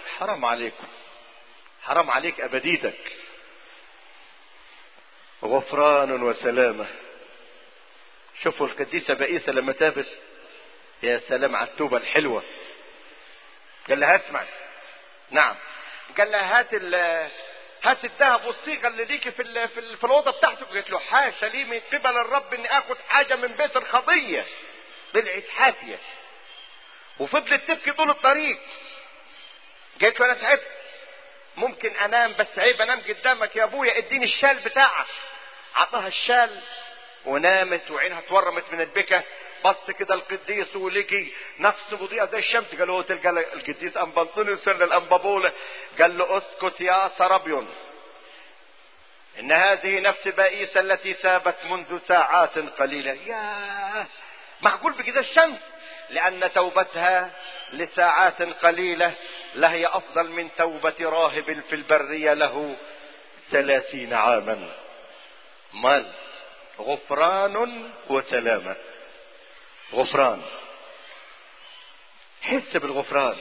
حرام عليك ابديتك. غفران وسلامة. شوفوا القديسة بائسة لما تابت، يا سلام على التوبة الحلوة. قال لها اسمع، نعم، قال لها هات الذهب والصيغة اللي ليكي في الأوضة بتاعتك. قالت له حاشا لي من قبل الرب اني اخذ حاجة من بيت الخطية. طلعت حافية وفضلت تبكي طول الطريق. قالت له انا تعبت، ممكن انام، بس عيب انام قدامك يا ابويا، اديني الشال بتاعك. عطاها الشال ونامت وعينها تورمت من البكا. بص كده القديس ولقي نفس مضيئة زي الشمس. قال له تلقى القديس أنبنطونيوس الأنبابولة قال له اسكت يا سرابيون، إن هذه نفس بائسة التي تابت منذ ساعات قليلة. يا معقول بكده الشمس؟ لأن توبتها لساعات قليلة لهي أفضل من توبة راهب في البرية له 30 عاما. مال غفران وسلامة. غفران، حس بالغفران.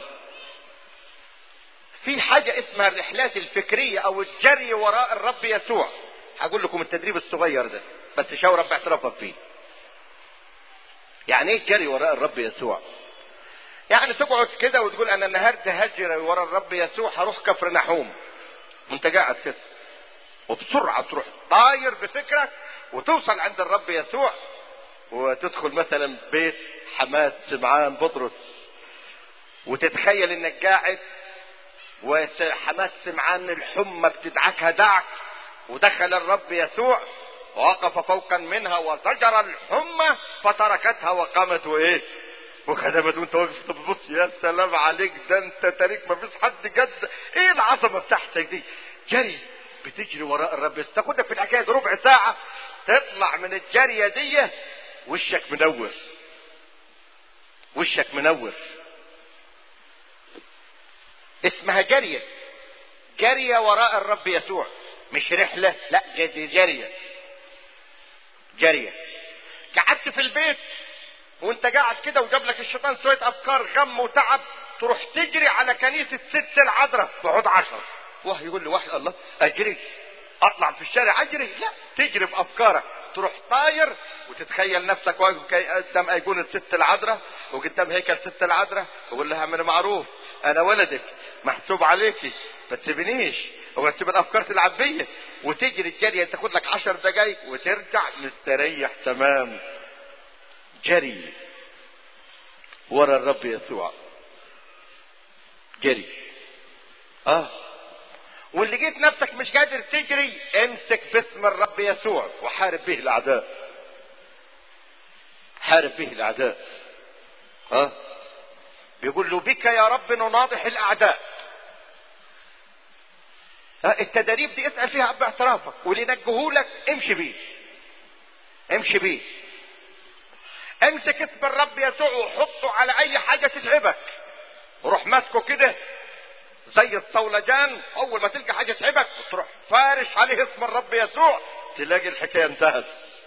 في حاجة اسمها الرحلات الفكرية او الجري وراء الرب يسوع. هقول لكم التدريب الصغير ده بس شاورا باعترافك فيه. يعني ايه الجري وراء الرب يسوع؟ يعني تقعد كده وتقول انا النهارده هجري وراء الرب يسوع، هروح كفر نحوم، وانت قاعد كده وبسرعة تروح طاير بفكرك وتوصل عند الرب يسوع، وتدخل مثلا بيت حماد سمعان بطرس وتتخيل انك قاعد وحماد سمعان الحمى بتدعكها دعك، ودخل الرب يسوع ووقف فوقا منها وزجر الحمى فتركتها وقامت وايه وخدمت. وانت واقف تبص، يا سلام عليك، ده انت تاريخ ما فيش حد جد. ايه العظمه بتاعتك دي؟ جري، بتجري وراء الرب. تاخدك في الحكايه دي ربع ساعه، تطلع من الجريه دي وشك منور. اسمها جرية وراء الرب يسوع، مش رحلة، لا جرية. قعدت في البيت وانت قاعد كده وجاب لك الشيطان شوية افكار غم وتعب، تروح تجري على كنيسة ست العذراء تقعد 10. واحد يقول لي واحد الله اجري اطلع في الشارع اجري؟ لا، تجري بافكارك، تروح طاير وتتخيل نفسك واقف قدام ايقونة ست العذراء وقدام هيكل ست العذراء وقول لها من معروف انا ولدك محسوب عليكي ما تسيبنيش، وتسيب الافكار تلعب بيا وتجري الجري تاخد لك 10 دقايق وترجع مستريح تمام. جري ورا الرب يسوع. جري. واللي جيت نفسك مش قادر تجري، امسك باسم الرب يسوع وحارب به الاعداء. حارب به الاعداء. بيقول له بك يا رب نناضح الاعداء. التدريب دي اسأل فيها باعترافك، واللي نجهولك امشي بيه. امشي بيه. امسك اسم الرب يسوع وحطه على اي حاجة تتعبك، وروح ماسكه كده زي الصولجان. اول ما تلقى حاجة تتعبك تروح فارش عليه اسم الرب يسوع، تلاقي الحكاية انتهت.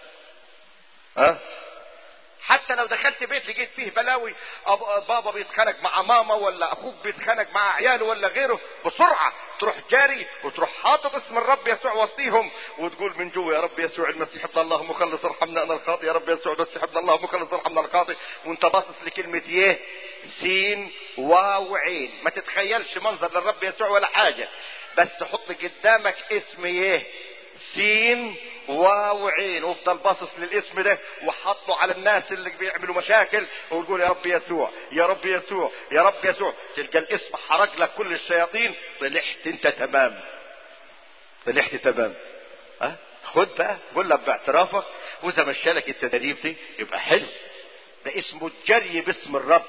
حتى لو دخلت بيت لقيت فيه بلاوي، بابا بيتخانق مع ماما، ولا اخوك بيتخانق مع عياله ولا غيره، بسرعة تروح جاري وتروح حاطط اسم الرب يسوع وسطيهم، وتقول من جوا يا رب يسوع المسيح ابن الله مخلص ارحمنا انا الخاطئ، يا رب يسوع المسيح ابن الله مخلص ارحمنا الخاطئ، وانت باصص لكلمة يه سين واو عين. ما تتخيلش منظر للرب يسوع ولا حاجة، بس حط قدامك اسم يه سين واو عين، وافضل باصص للاسم ده وحطه على الناس اللي بيعملوا مشاكل، وتقول يا رب يسوع يا رب يسوع يا رب يسوع. تلقى الاسم حرق لك كل الشياطين، طلعت انت تمام. طلعت تمام. خد بقى قول لك باعترافك، واذا مشالك التدريب دي يبقى حلو. ده اسمه الجري باسم الرب.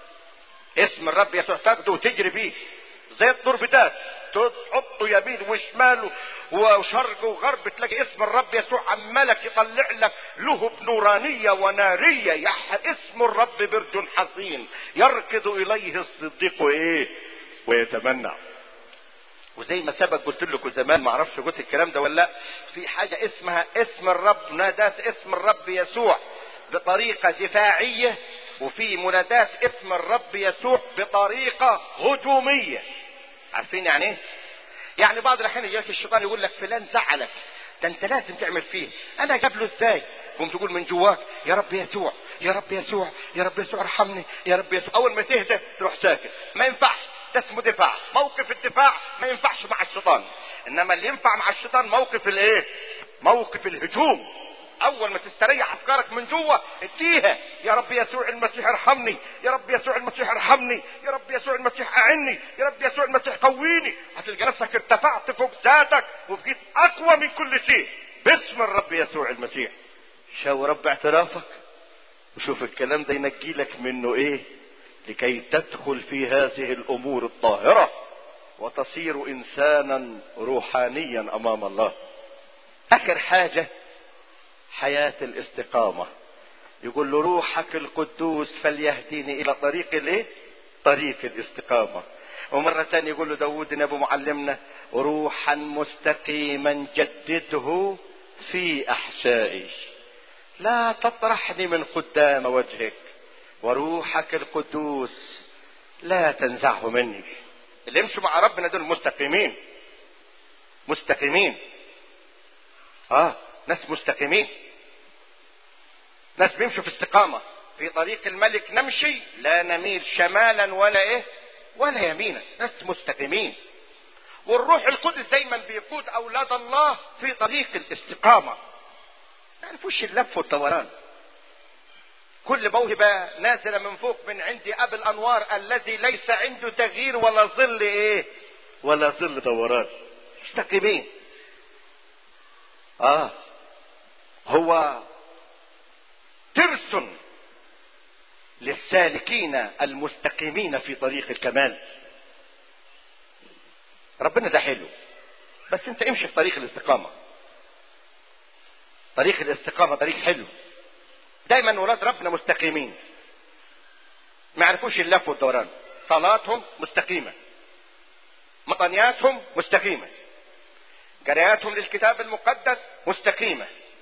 اسم الرب يسوع تاخده وتجري بيه زي التوربيدات، تحطه يمين وشمال وشرق وغرب، تلاقي اسم الرب يسوع عمالك يطلع لك لهب نورانية ونارية. اسم الرب برج حصين يركض اليه الصديق ويتمنى. وزي ما سبق قلت لكم زمان، ما اعرفش قلت الكلام ده ولا لا، في حاجة اسمها اسم الرب، منادات اسم الرب يسوع بطريقة دفاعية، وفي منادات اسم الرب يسوع بطريقة هجومية. عارفين يعني ايه؟ يعني بعض الاحيان يجيك الشيطان يقول لك فلان زعلك، ده انت لازم تعمل فيه، انا اقابله ازاي؟ قوم تقول من جواك يا رب يسوع يا رب يسوع يا رب يسوع ارحمني يا رب يسوع. اول ما تهدى تروح ساكت. ما ينفعش، ده اسمه دفاع. موقف الدفاع ما ينفعش مع الشيطان، انما اللي ينفع مع الشيطان موقف موقف الهجوم. اول ما تستريح افكارك من جوه اديها يا رب يسوع المسيح ارحمني، يا رب يسوع المسيح ارحمني، يا رب يسوع المسيح اعني، يا رب يسوع المسيح قويني. هتلقى نفسك ارتفعت فوق ذاتك وبقيت اقوى من كل شيء باسم الرب يسوع المسيح. شاور رب اعترافك وشوف الكلام ده ينجي لك منه لكي تدخل في هذه الامور الطاهرة وتصير انسانا روحانيا امام الله. اخر حاجة حياة الاستقامة. يقول له روحك القدوس فليهديني الى طريق طريق الاستقامة. ومرة ثانية يقول له داود نبي معلمنا روحا مستقيما جدده في احشائي، لا تطرحني من قدام وجهك، وروحك القدوس لا تنزعه مني. اللي يمشوا مع ربنا دول مستقيمين. مستقيمين. ناس مستقيمين، ناس بيمشوا في استقامة. في طريق الملك نمشي لا نميل شمالا ولا يمينا. ناس مستقيمين. والروح القدس دايما بيقود اولاد الله في طريق الاستقامة. يعني فوش اللف والدوران. كل موهبة نازلة من فوق من عندي ابي الانوار الذي ليس عنده تغيير ولا ظل ولا ظل دوران. مستقيمين. هو ترس للسالكين المستقيمين في طريق الكمال. ربنا ده حلو، بس انت امشي في طريق الاستقامة. طريق الاستقامة طريق حلو. دايما ولاد ربنا مستقيمين، ما يعرفوش اللف والدوران. صلاتهم مستقيمة، مطنياتهم مستقيمة، قراءاتهم للكتاب المقدس مستقيمة.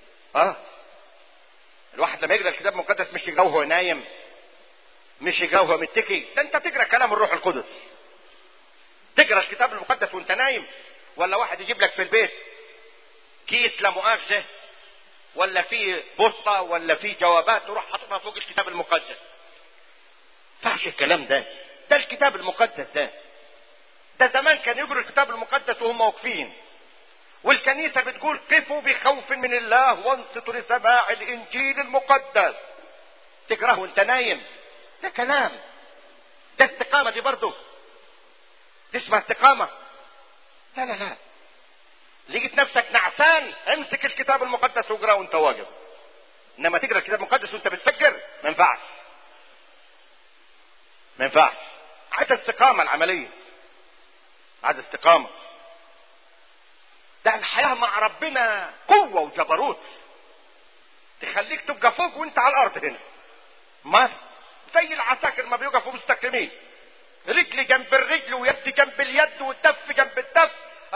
الواحد لما يقرأ الكتاب المقدس مش يقرأه وهو نايم، مش يقرأه وهو متكي. ده انت تقرأ كلام الروح القدس. تقرأ الكتاب المقدس وانت نايم، ولا واحد يجيب لك في البيت كيس لا مؤاخذة ولا في بوسطة ولا في جوابات تروح حاططها فوق الكتاب المقدس. فاحش الكلام ده. ده الكتاب المقدس ده زمان كان يقرأ الكتاب المقدس وهم واقفين، والكنيسة بتقول قفوا بخوف من الله وانصتوا لسماع الانجيل المقدس. تقراه وانت نايم، ده كلام. ده استقامة دي برضه. دي اسمها استقامة؟ لا لا لا. لقيت نفسك نعسان، امسك الكتاب المقدس واقرا وانت واقف. انما تقرا الكتاب المقدس وانت بتفكر ما ينفعش، ما ينفعش. عايز استقامة العملية، عايز استقامة. ده الحياة مع ربنا قوة وجبروت تخليك تبقى فوق وانت على الارض هنا. ما زي العساكر ما بيوقفوا مستقيمين، رجل جنب الرجل ويد جنب اليد والدف جنب الدف،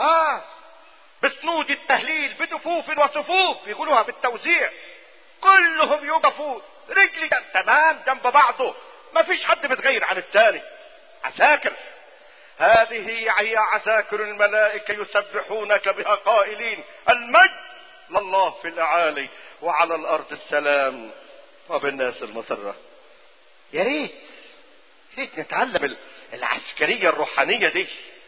بسنود التهليل بدفوف وصفوف يقولوها بالتوزيع، كلهم يوقفوا رجل تمام جنب بعضه، ما فيش حد بيتغير عن الثاني. عساكر. هذه هي عساكر الملائكة يسبحونك بها قائلين المجد لله في الأعالي وعلى الأرض السلام وبالناس المسرة. يا ريت نتعلم العسكرية الروحانية دي.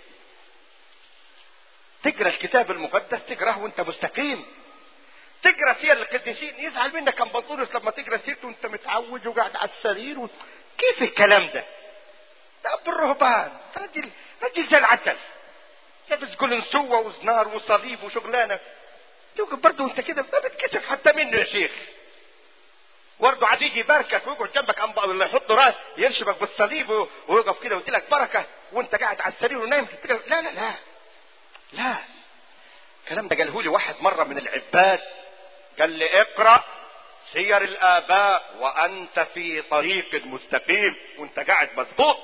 تقرأ الكتاب المقدس تقرأه وانت مستقيم. تقرأ سير القديسين، يزعل منك كم بطولس لما تقرأ سيرته وانت متعوج وقاعد على السرير كيف الكلام ده؟ ده بالرهبان، راجل زي العسل، لابس قلنسوة وزنار وصليب وشغلانة، توقف برضه وانت كده ما بتكسف حتى منه يا شيخ. برضه عاد يجي يباركك ويقعد جنبك ولا يحط راس يرشبك بالصليب ويوقف كده ويدي لك بركه وانت قاعد على السرير ونايم لا لا لا لا. الكلام ده قاله لي واحد مره من العباد، قال لي اقرا سير الاباء وانت في طريق مستقيم وانت قاعد مظبوط.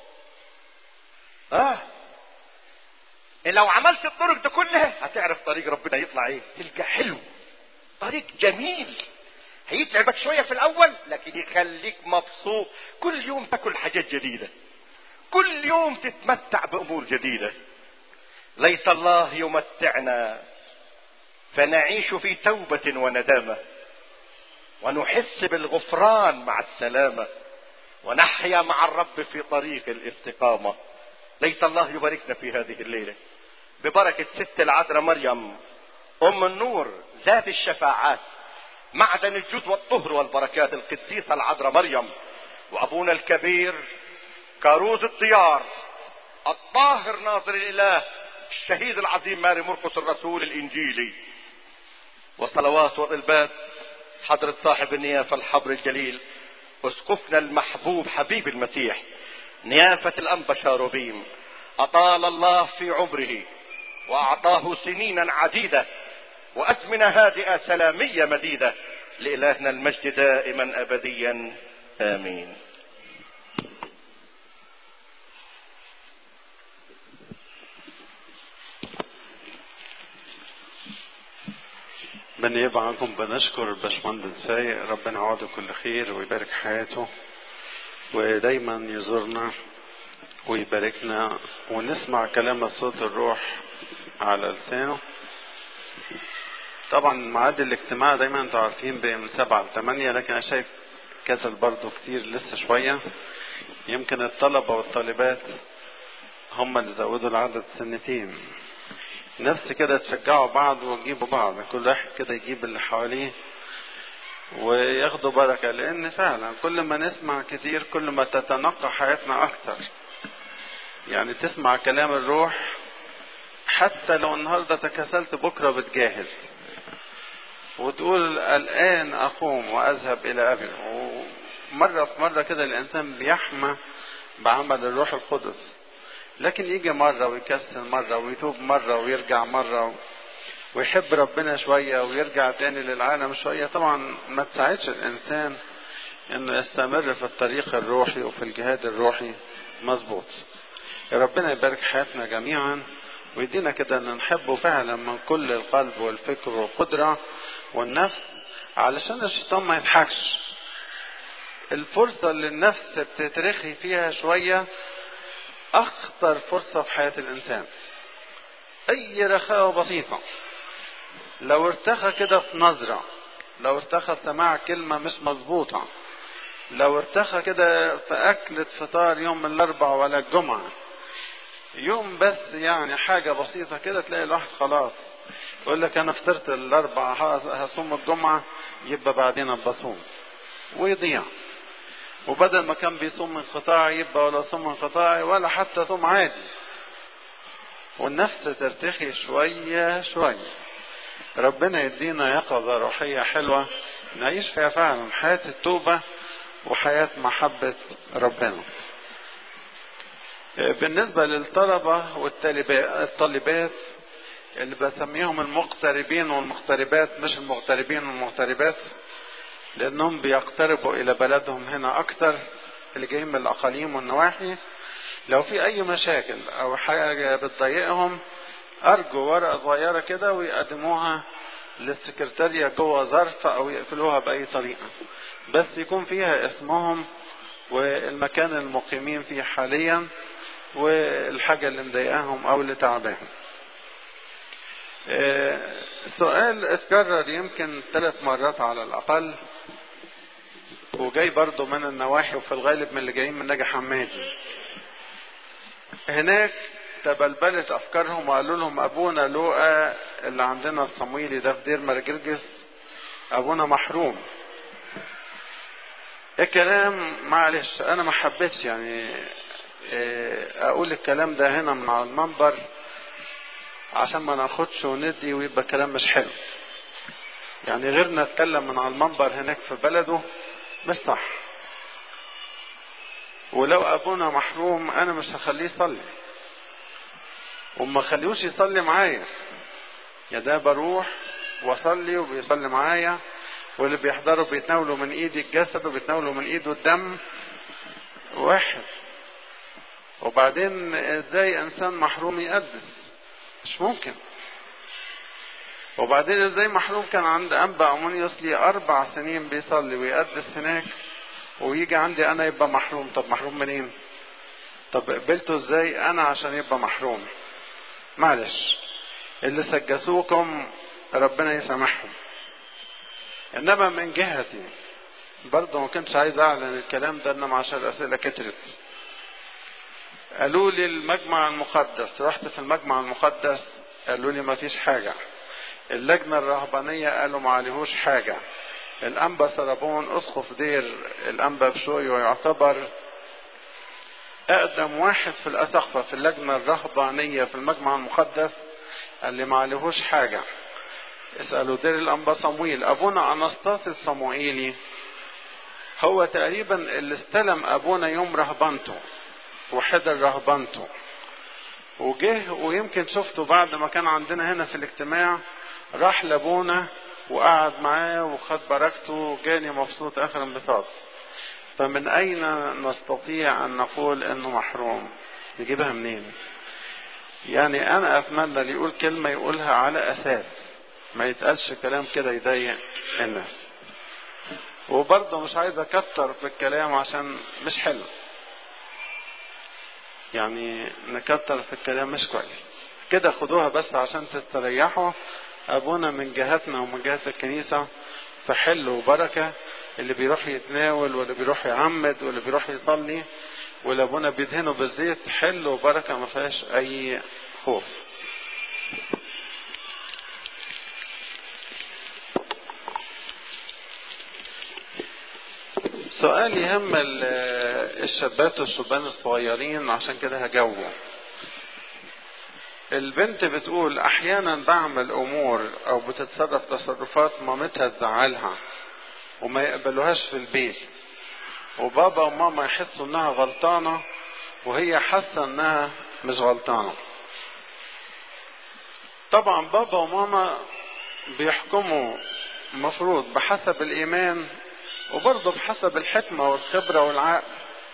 لو عملت الطرق دي كلها هتعرف طريق ربنا يطلع ايه، تلقى حلو، طريق جميل، هيتعبك شوية في الأول لكن يخليك مبسوط. كل يوم تاكل حاجات جديدة، كل يوم تتمتع بأمور جديدة. ليت الله يمتعنا فنعيش في توبة وندامة ونحس بالغفران مع السلامة ونحيا مع الرب في طريق الاستقامة. ليت الله يباركنا في هذه الليلة ببركة ست العذراء مريم أم النور ذات الشفاعات معدن الجود والطهر والبركات القديسة العذراء مريم، وأبونا الكبير كاروز الطيار الطاهر ناظر الإله الشهيد العظيم ماري مرقس الرسول الإنجيلي، وصلوات وطلبات حضرة صاحب النيافة الحبر الجليل أسقفنا المحبوب حبيب المسيح نيافة الأنبا شاروبيم، أطال الله في عمره وأعطاه سنينا عديدة وأزمنة هادئة سلامية مديدة. لإلهنا المجد دائما أبديا آمين. بنيبقى عنكم بنشكر الباشمهندس فايق، ربنا يعوضه كل خير ويبارك حياته ودايما يزورنا ويباركنا ونسمع كلام صوت الروح على لسانه. طبعا ميعاد الاجتماع دايما انتوا عارفين من 7 ل 8، لكن انا شايف كسل برضو كتير لسه شوية. يمكن الطلبة والطالبات هم اللي زودوا العدد سنتين. نفس كده تشجعوا بعض وتجيبوا بعض، كل واحد كده يجيب اللي حواليه وياخدوا بركة، لان فعلا كل ما نسمع كتير كل ما تتنقى حياتنا اكتر. يعني تسمع كلام الروح، حتى لو النهاردة تكسلت بكرة بتجاهد وتقول الآن أقوم وأذهب إلى أبي. ومرة في مرة كده الإنسان بيحمى بعمل الروح القدس، لكن يجي مرة ويكسل مرة ويتوب مرة ويرجع مرة ويحب ربنا شوية ويرجع تاني للعالم شوية. طبعا ما تساعدش الإنسان إنه يستمر في الطريق الروحي وفي الجهاد الروحي مظبوط. يا ربنا يبارك حياتنا جميعا ويدينا كده ان نحبه فعلا من كل القلب والفكر والقدرة والنفس، علشان الشيطان ما يضحكش. الفرصة اللي النفس بتترخي فيها شوية اخطر فرصة في حياة الانسان. اي رخاوة بسيطة، لو ارتخى كده في نظرة، لو ارتخى سماع كلمة مش مظبوطة، لو ارتخى كده في اكلة فطار يوم الاربعاء ولا الجمعة، يوم بس يعني حاجة بسيطة كده تلاقي الواحد خلاص يقول لك انا فطرت الاربعاء هصوم الجمعة، يبقى بعدين بصوم ويضيع. وبدل ما كان بيصوم انقطاعي يبقى ولا صوم انقطاعي ولا حتى صوم عادي، والنفس ترتخي شوية شوية. ربنا يدينا يقظة روحية حلوة نعيش فيها فعلا حياة التوبة وحياة محبة ربنا. بالنسبة للطلبة والطالبات اللي بسميهم المغتربين والمغتربات، مش المغتربين والمغتربات، لأنهم بيقتربوا إلى بلدهم هنا أكتر، اللي جايين من الأقاليم والنواحي، لو في أي مشاكل أو حاجة بتضايقهم أرجو ورقة صغيرة كده ويقدموها للسكرتارية جوه ظرف أو يقفلوها بأي طريقة، بس يكون فيها اسمهم والمكان المقيمين فيه حاليا والحاجة اللي مضايقاهم أو اللي تعباهم. سؤال اتكرر يمكن 3 مرات على الأقل، وجاي برضو من النواحي وفي الغالب من اللي جايين من نجا حمادي. هناك تبلبلت أفكارهم وقالوا لهم أبونا لوقا اللي عندنا الصمويلي ده في دير مرجرجس أبونا محروم. الكلام معلش أنا ما حبيتش يعني أقول الكلام ده هنا من على المنبر عشان ما ناخدش وندي ويبقى كلام مش حلو. يعني غيرنا اتكلم من على المنبر هناك في بلده مش صح. ولو أبونا محروم أنا مش هخليه يصلي وما خليوش يصلي معايا. يا ده بروح واصلي وبيصلي معايا، واللي بيحضروا بيتناولوا من ايدي الجسد وبيتناولوا من ايده الدم واحد. وبعدين ازاي انسان محروم يقدس؟ مش ممكن. وبعدين ازاي محروم كان عند انبا امونيوس لي 4 سنين بيصلي ويقدس هناك، ويجي عندي انا يبقى محروم؟ طب محروم منين؟ طب قبلته ازاي انا عشان يبقى محروم؟ معلش اللي سجسوكم ربنا يسامحهم. انما من جهتي برضه ما كنتش عايز اعلن الكلام ده، انما عشان الاسئله كترت. قالوا لي المجمع المقدس، رحت في المجمع المقدس قالوا لي ما فيش حاجه. اللجنه الرهبانيه قالوا ما عليهوش حاجه. الانبا سربون اسقف دير الانبا بشوي ويعتبر اقدم واحد في الاسقفه في اللجنه الرهبانيه في المجمع المقدس قال لي ما عليهوش حاجه. اسالوا دير الانبا صمويل. ابونا انستاس الصموئيلي هو تقريبا اللي استلم ابونا يوم رهبانته وحضر رهبانته وجه، ويمكن شفته بعد ما كان عندنا هنا في الاجتماع راح لابونا وقعد معاه وخد بركته وجاني مبسوط اخر انبساط. فمن اين نستطيع ان نقول انه محروم؟ نجيبها منين؟ يعني انا اتمنى اللي يقول كلمه يقولها على اساس، ما يتقالش كلام كده يضايق الناس. وبرضه مش عايز اكتر في الكلام عشان مش حلو، يعني نكتر في الكلام مش كويس كده. خدوها بس عشان تستريحوا. ابونا من جهتنا ومن جهة الكنيسة فحل وبركة، اللي بيروح يتناول واللي بيروح يعمد واللي بيروح يصلي واللي ابونا بيدهنه بالزيت حل وبركة، ما فيهاش اي خوف. سؤال يهم الشابات والشبان الصغيرين عشان كده هجاوبه. البنت بتقول احيانا بعمل امور او بتتصرف تصرفات مامتها تزعلها وما يقبلوهاش في البيت، وبابا وماما يحسوا انها غلطانة وهي حاسة انها مش غلطانة. طبعا بابا وماما بيحكموا مفروض بحسب الايمان وبرضه بحسب الحكمة والخبرة والعقل،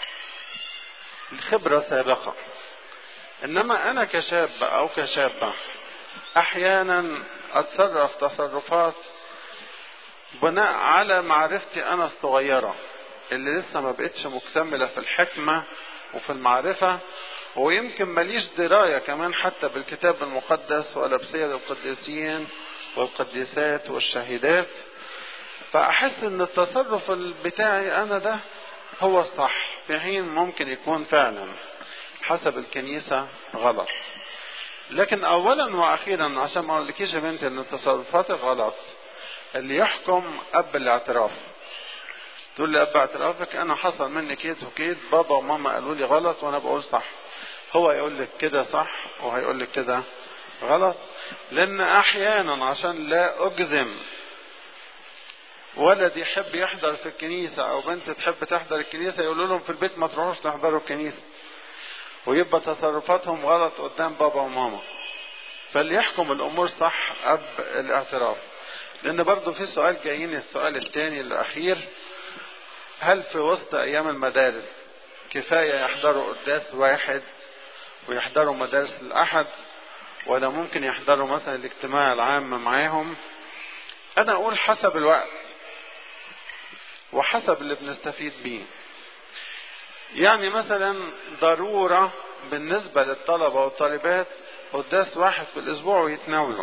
الخبرة سابقة. انما انا كشاب او كشابة احيانا اتصرف تصرفات بناء على معرفتي انا الصغيرة اللي لسه ما بقتش مكتملة في الحكمة وفي المعرفة، ويمكن ماليش دراية كمان حتى بالكتاب المقدس ولا بسير القديسين والقديسات والشهيدات. فأحس ان التصرف بتاعي انا ده هو الصح، في حين ممكن يكون فعلا حسب الكنيسة غلط. لكن اولا واخيرا عشان ما اقولكيش يا بنتي ان تصرفاتي غلط، اللي يحكم اب الاعتراف. تقول لي اب اعترافك انا حصل مني كيد وكيد، بابا وماما قالوا لي غلط وانا بقول صح. هو يقول لك كده صح وهيقول لك كده غلط. لان احيانا عشان لا اجزم ولد يحب يحضر في الكنيسة او بنت تحب تحضر الكنيسة يقولوا لهم في البيت ما تروحوش تحضروا الكنيسة، ويبقى تصرفاتهم غلط قدام بابا وماما. فاللي يحكم الامور صح اب الاعتراف. لان برضو في سؤال جايين، السؤال الثاني الاخير: هل في وسط ايام المدارس كفاية يحضروا قداس واحد ويحضروا مدارس الاحد، ولا ممكن يحضروا مثلا الاجتماع العام معاهم؟ انا اقول حسب الوقت وحسب اللي بنستفيد بيه. يعني مثلا ضرورة بالنسبة للطلبة والطالبات قداس واحد في الاسبوع ويتناولوا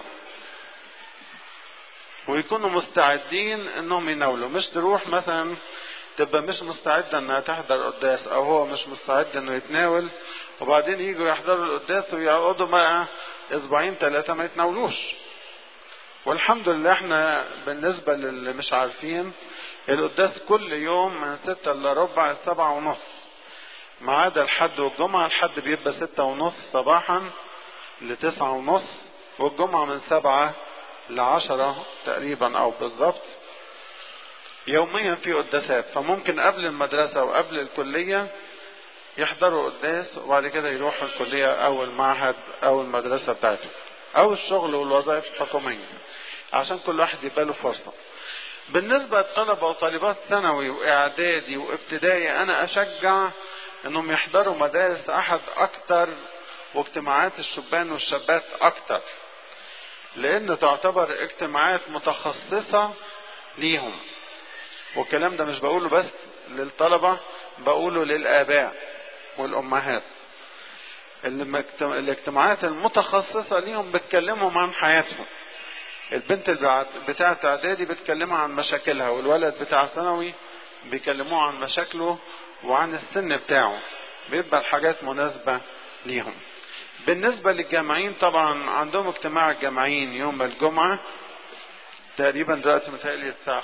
ويكونوا مستعدين انهم يناولوا، مش تروح مثلا تبقى مش مستعدة انها تحضر قداس او هو مش مستعد انه يتناول، وبعدين يجوا يحضروا القداس ويقعدوا بقى اسبوعين 3 ما يتناولوش. والحمد لله احنا بالنسبة للي مش عارفين القداس كل يوم من 6 إلا ربع 7:30، ما عدا الحد والجمعة. الحد بيبقى 6:30 صباحا ل9:30، والجمعة من 7 ل10 تقريبا او بالظبط. يوميا في قداسات، فممكن قبل المدرسة وقبل الكلية يحضروا قداس وبعد كده يروحوا الكلية او المعهد او المدرسة بتاعته او الشغل والوظائف الحكومية، عشان كل واحد يبقى له فرصة. بالنسبة لطلبة وطالبات ثانوي واعدادي وابتدائي، انا اشجع انهم يحضروا مدارس احد اكتر واجتماعات الشبان والشابات اكتر، لان تعتبر اجتماعات متخصصة ليهم. والكلام ده مش بقوله بس للطلبة، بقوله للآباء والأمهات. الاجتماعات المتخصصة ليهم بتكلمهم عن حياتهم. البنت بتاعة اعدادي بتكلمها عن مشاكلها، والولد بتاع ثانوي بيكلموه عن مشاكله وعن السن بتاعه، بيبقى الحاجات مناسبة ليهم. بالنسبة للجامعين طبعا عندهم اجتماع الجامعين يوم الجمعة تقريبا، دلوقتي متهيألي الساعة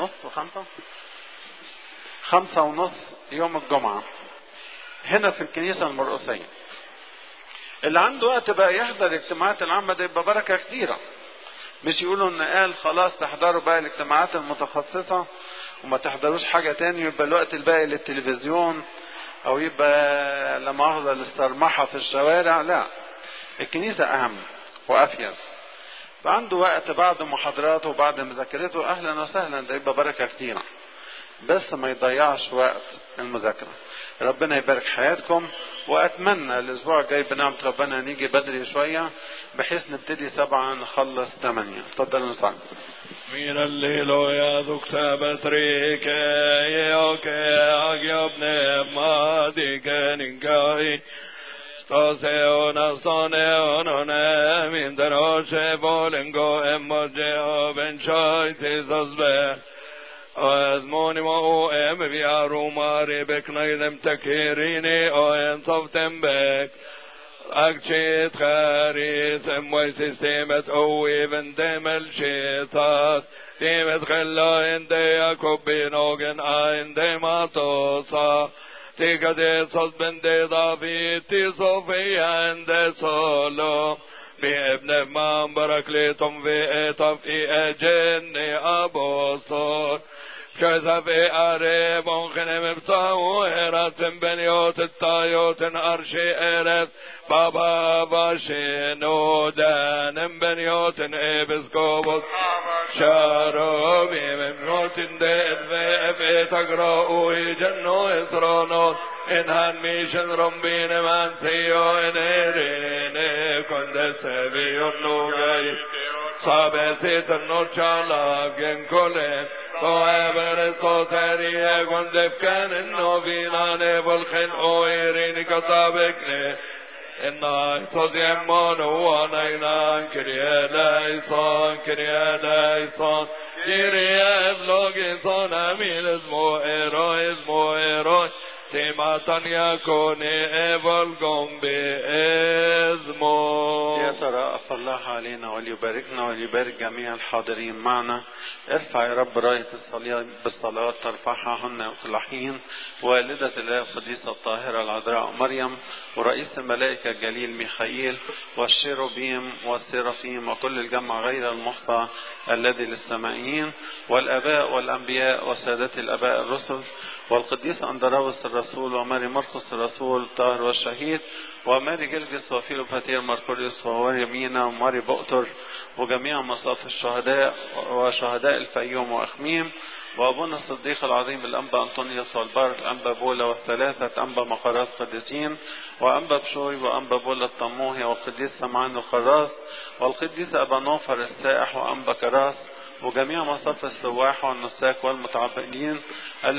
5:30 يوم الجمعة هنا في الكنيسة المرقسية. اللي عنده وقت بقى يحضر الاجتماعات العامة ده يبقى بركة كتيرة. مش يقولوا ان قال خلاص تحضروا بقى الاجتماعات المتخصصة وما تحضروش حاجة تاني، يبقى الوقت الباقي للتلفزيون او يبقى لما اخذ الاسترمحة في الشوارع. لا، الكنيسة اهم وافيد. فعنده وقت بعد محاضراته وبعد مذاكرته اهلا وسهلا، ده يبقى بركة كتيرة، بس ما يضيعش وقت المذاكرة. ربنا يبارك حياتكم، واتمنى الاسبوع الجاي بنعمة ربنا نيجي بدري شوية بحيث نبتدي 7 نخلص 8. اتفضلوا نصلي. من الليلويا ذكت بطريك يوكي اجيبني مادي كننكاي ستاسيونا صانيونا من دروش بولنغو اموجيو بنشاي تيزازبه وازموني مو ام بيارو ماري بك نيلم تكيريني او انصفتم بك اكشيت خاريس اموي سيستيمت اوي بندم الشيطات ديمت خلا اندي يكوبي نوغن اندي ماتوصا تيكا دي صد بندي ضافي تي صوفيا اندي سولو بابن من بركليتم في طفئ اجني ابو صور كذا في أريب خنم بطاويرات بنيوت الطايوت أرشي إرث بابا باشينو دان بنيوت إبسكوبوس شاروبي من موت دين في تقرأوا جنو إسرونوس إنهان ميشن رمبين من سيو إنيرين كنت سبيون نوغاي صابسيت النوشالا جنكولين وابر صوتاريه قندف كان انه فينا نبلخن اويرين كطابقني إنا تزيمون ونينا كريا لايصان كريا لايصان كريا بلوغي صان امين اسمو ايروي تماطن يكون إفلكم بإذمه. يترأف الله علينا وليباركنا وليبارك جميع الحاضرين معنا. ارفع يا رب راية الصليب بالصلاة ترفعها هن وتلحين والدة الله القديسة الطاهرة العذراء مريم ورئيس الملائكة الجليل ميخائيل والشيروبيم والسيرافيم وكل الجمع غير المحصى الذي للسمائيين والآباء والأنبياء وسادة الآباء الرسل والقديس أندراوس الرسول وماري مرقس الرسول الطاهر والشهيد وماري جرجس وفيلوباتير ماركوريوس وماري مينا وماري بؤتر وجميع مصاف الشهداء وشهداء الفيوم وأخميم وأبونا الصديق العظيم الأنبا أنطونيوس والبار الأنبا بولا والثلاثة أنبا مقراس قديسين وأنبا بشوي وأنبا بولا الطموهي والقديس سمعان الخراس والقديس أبا نوفر السائح وأنبا كراس وجميع مصاف السواح والنساك والمتعبدين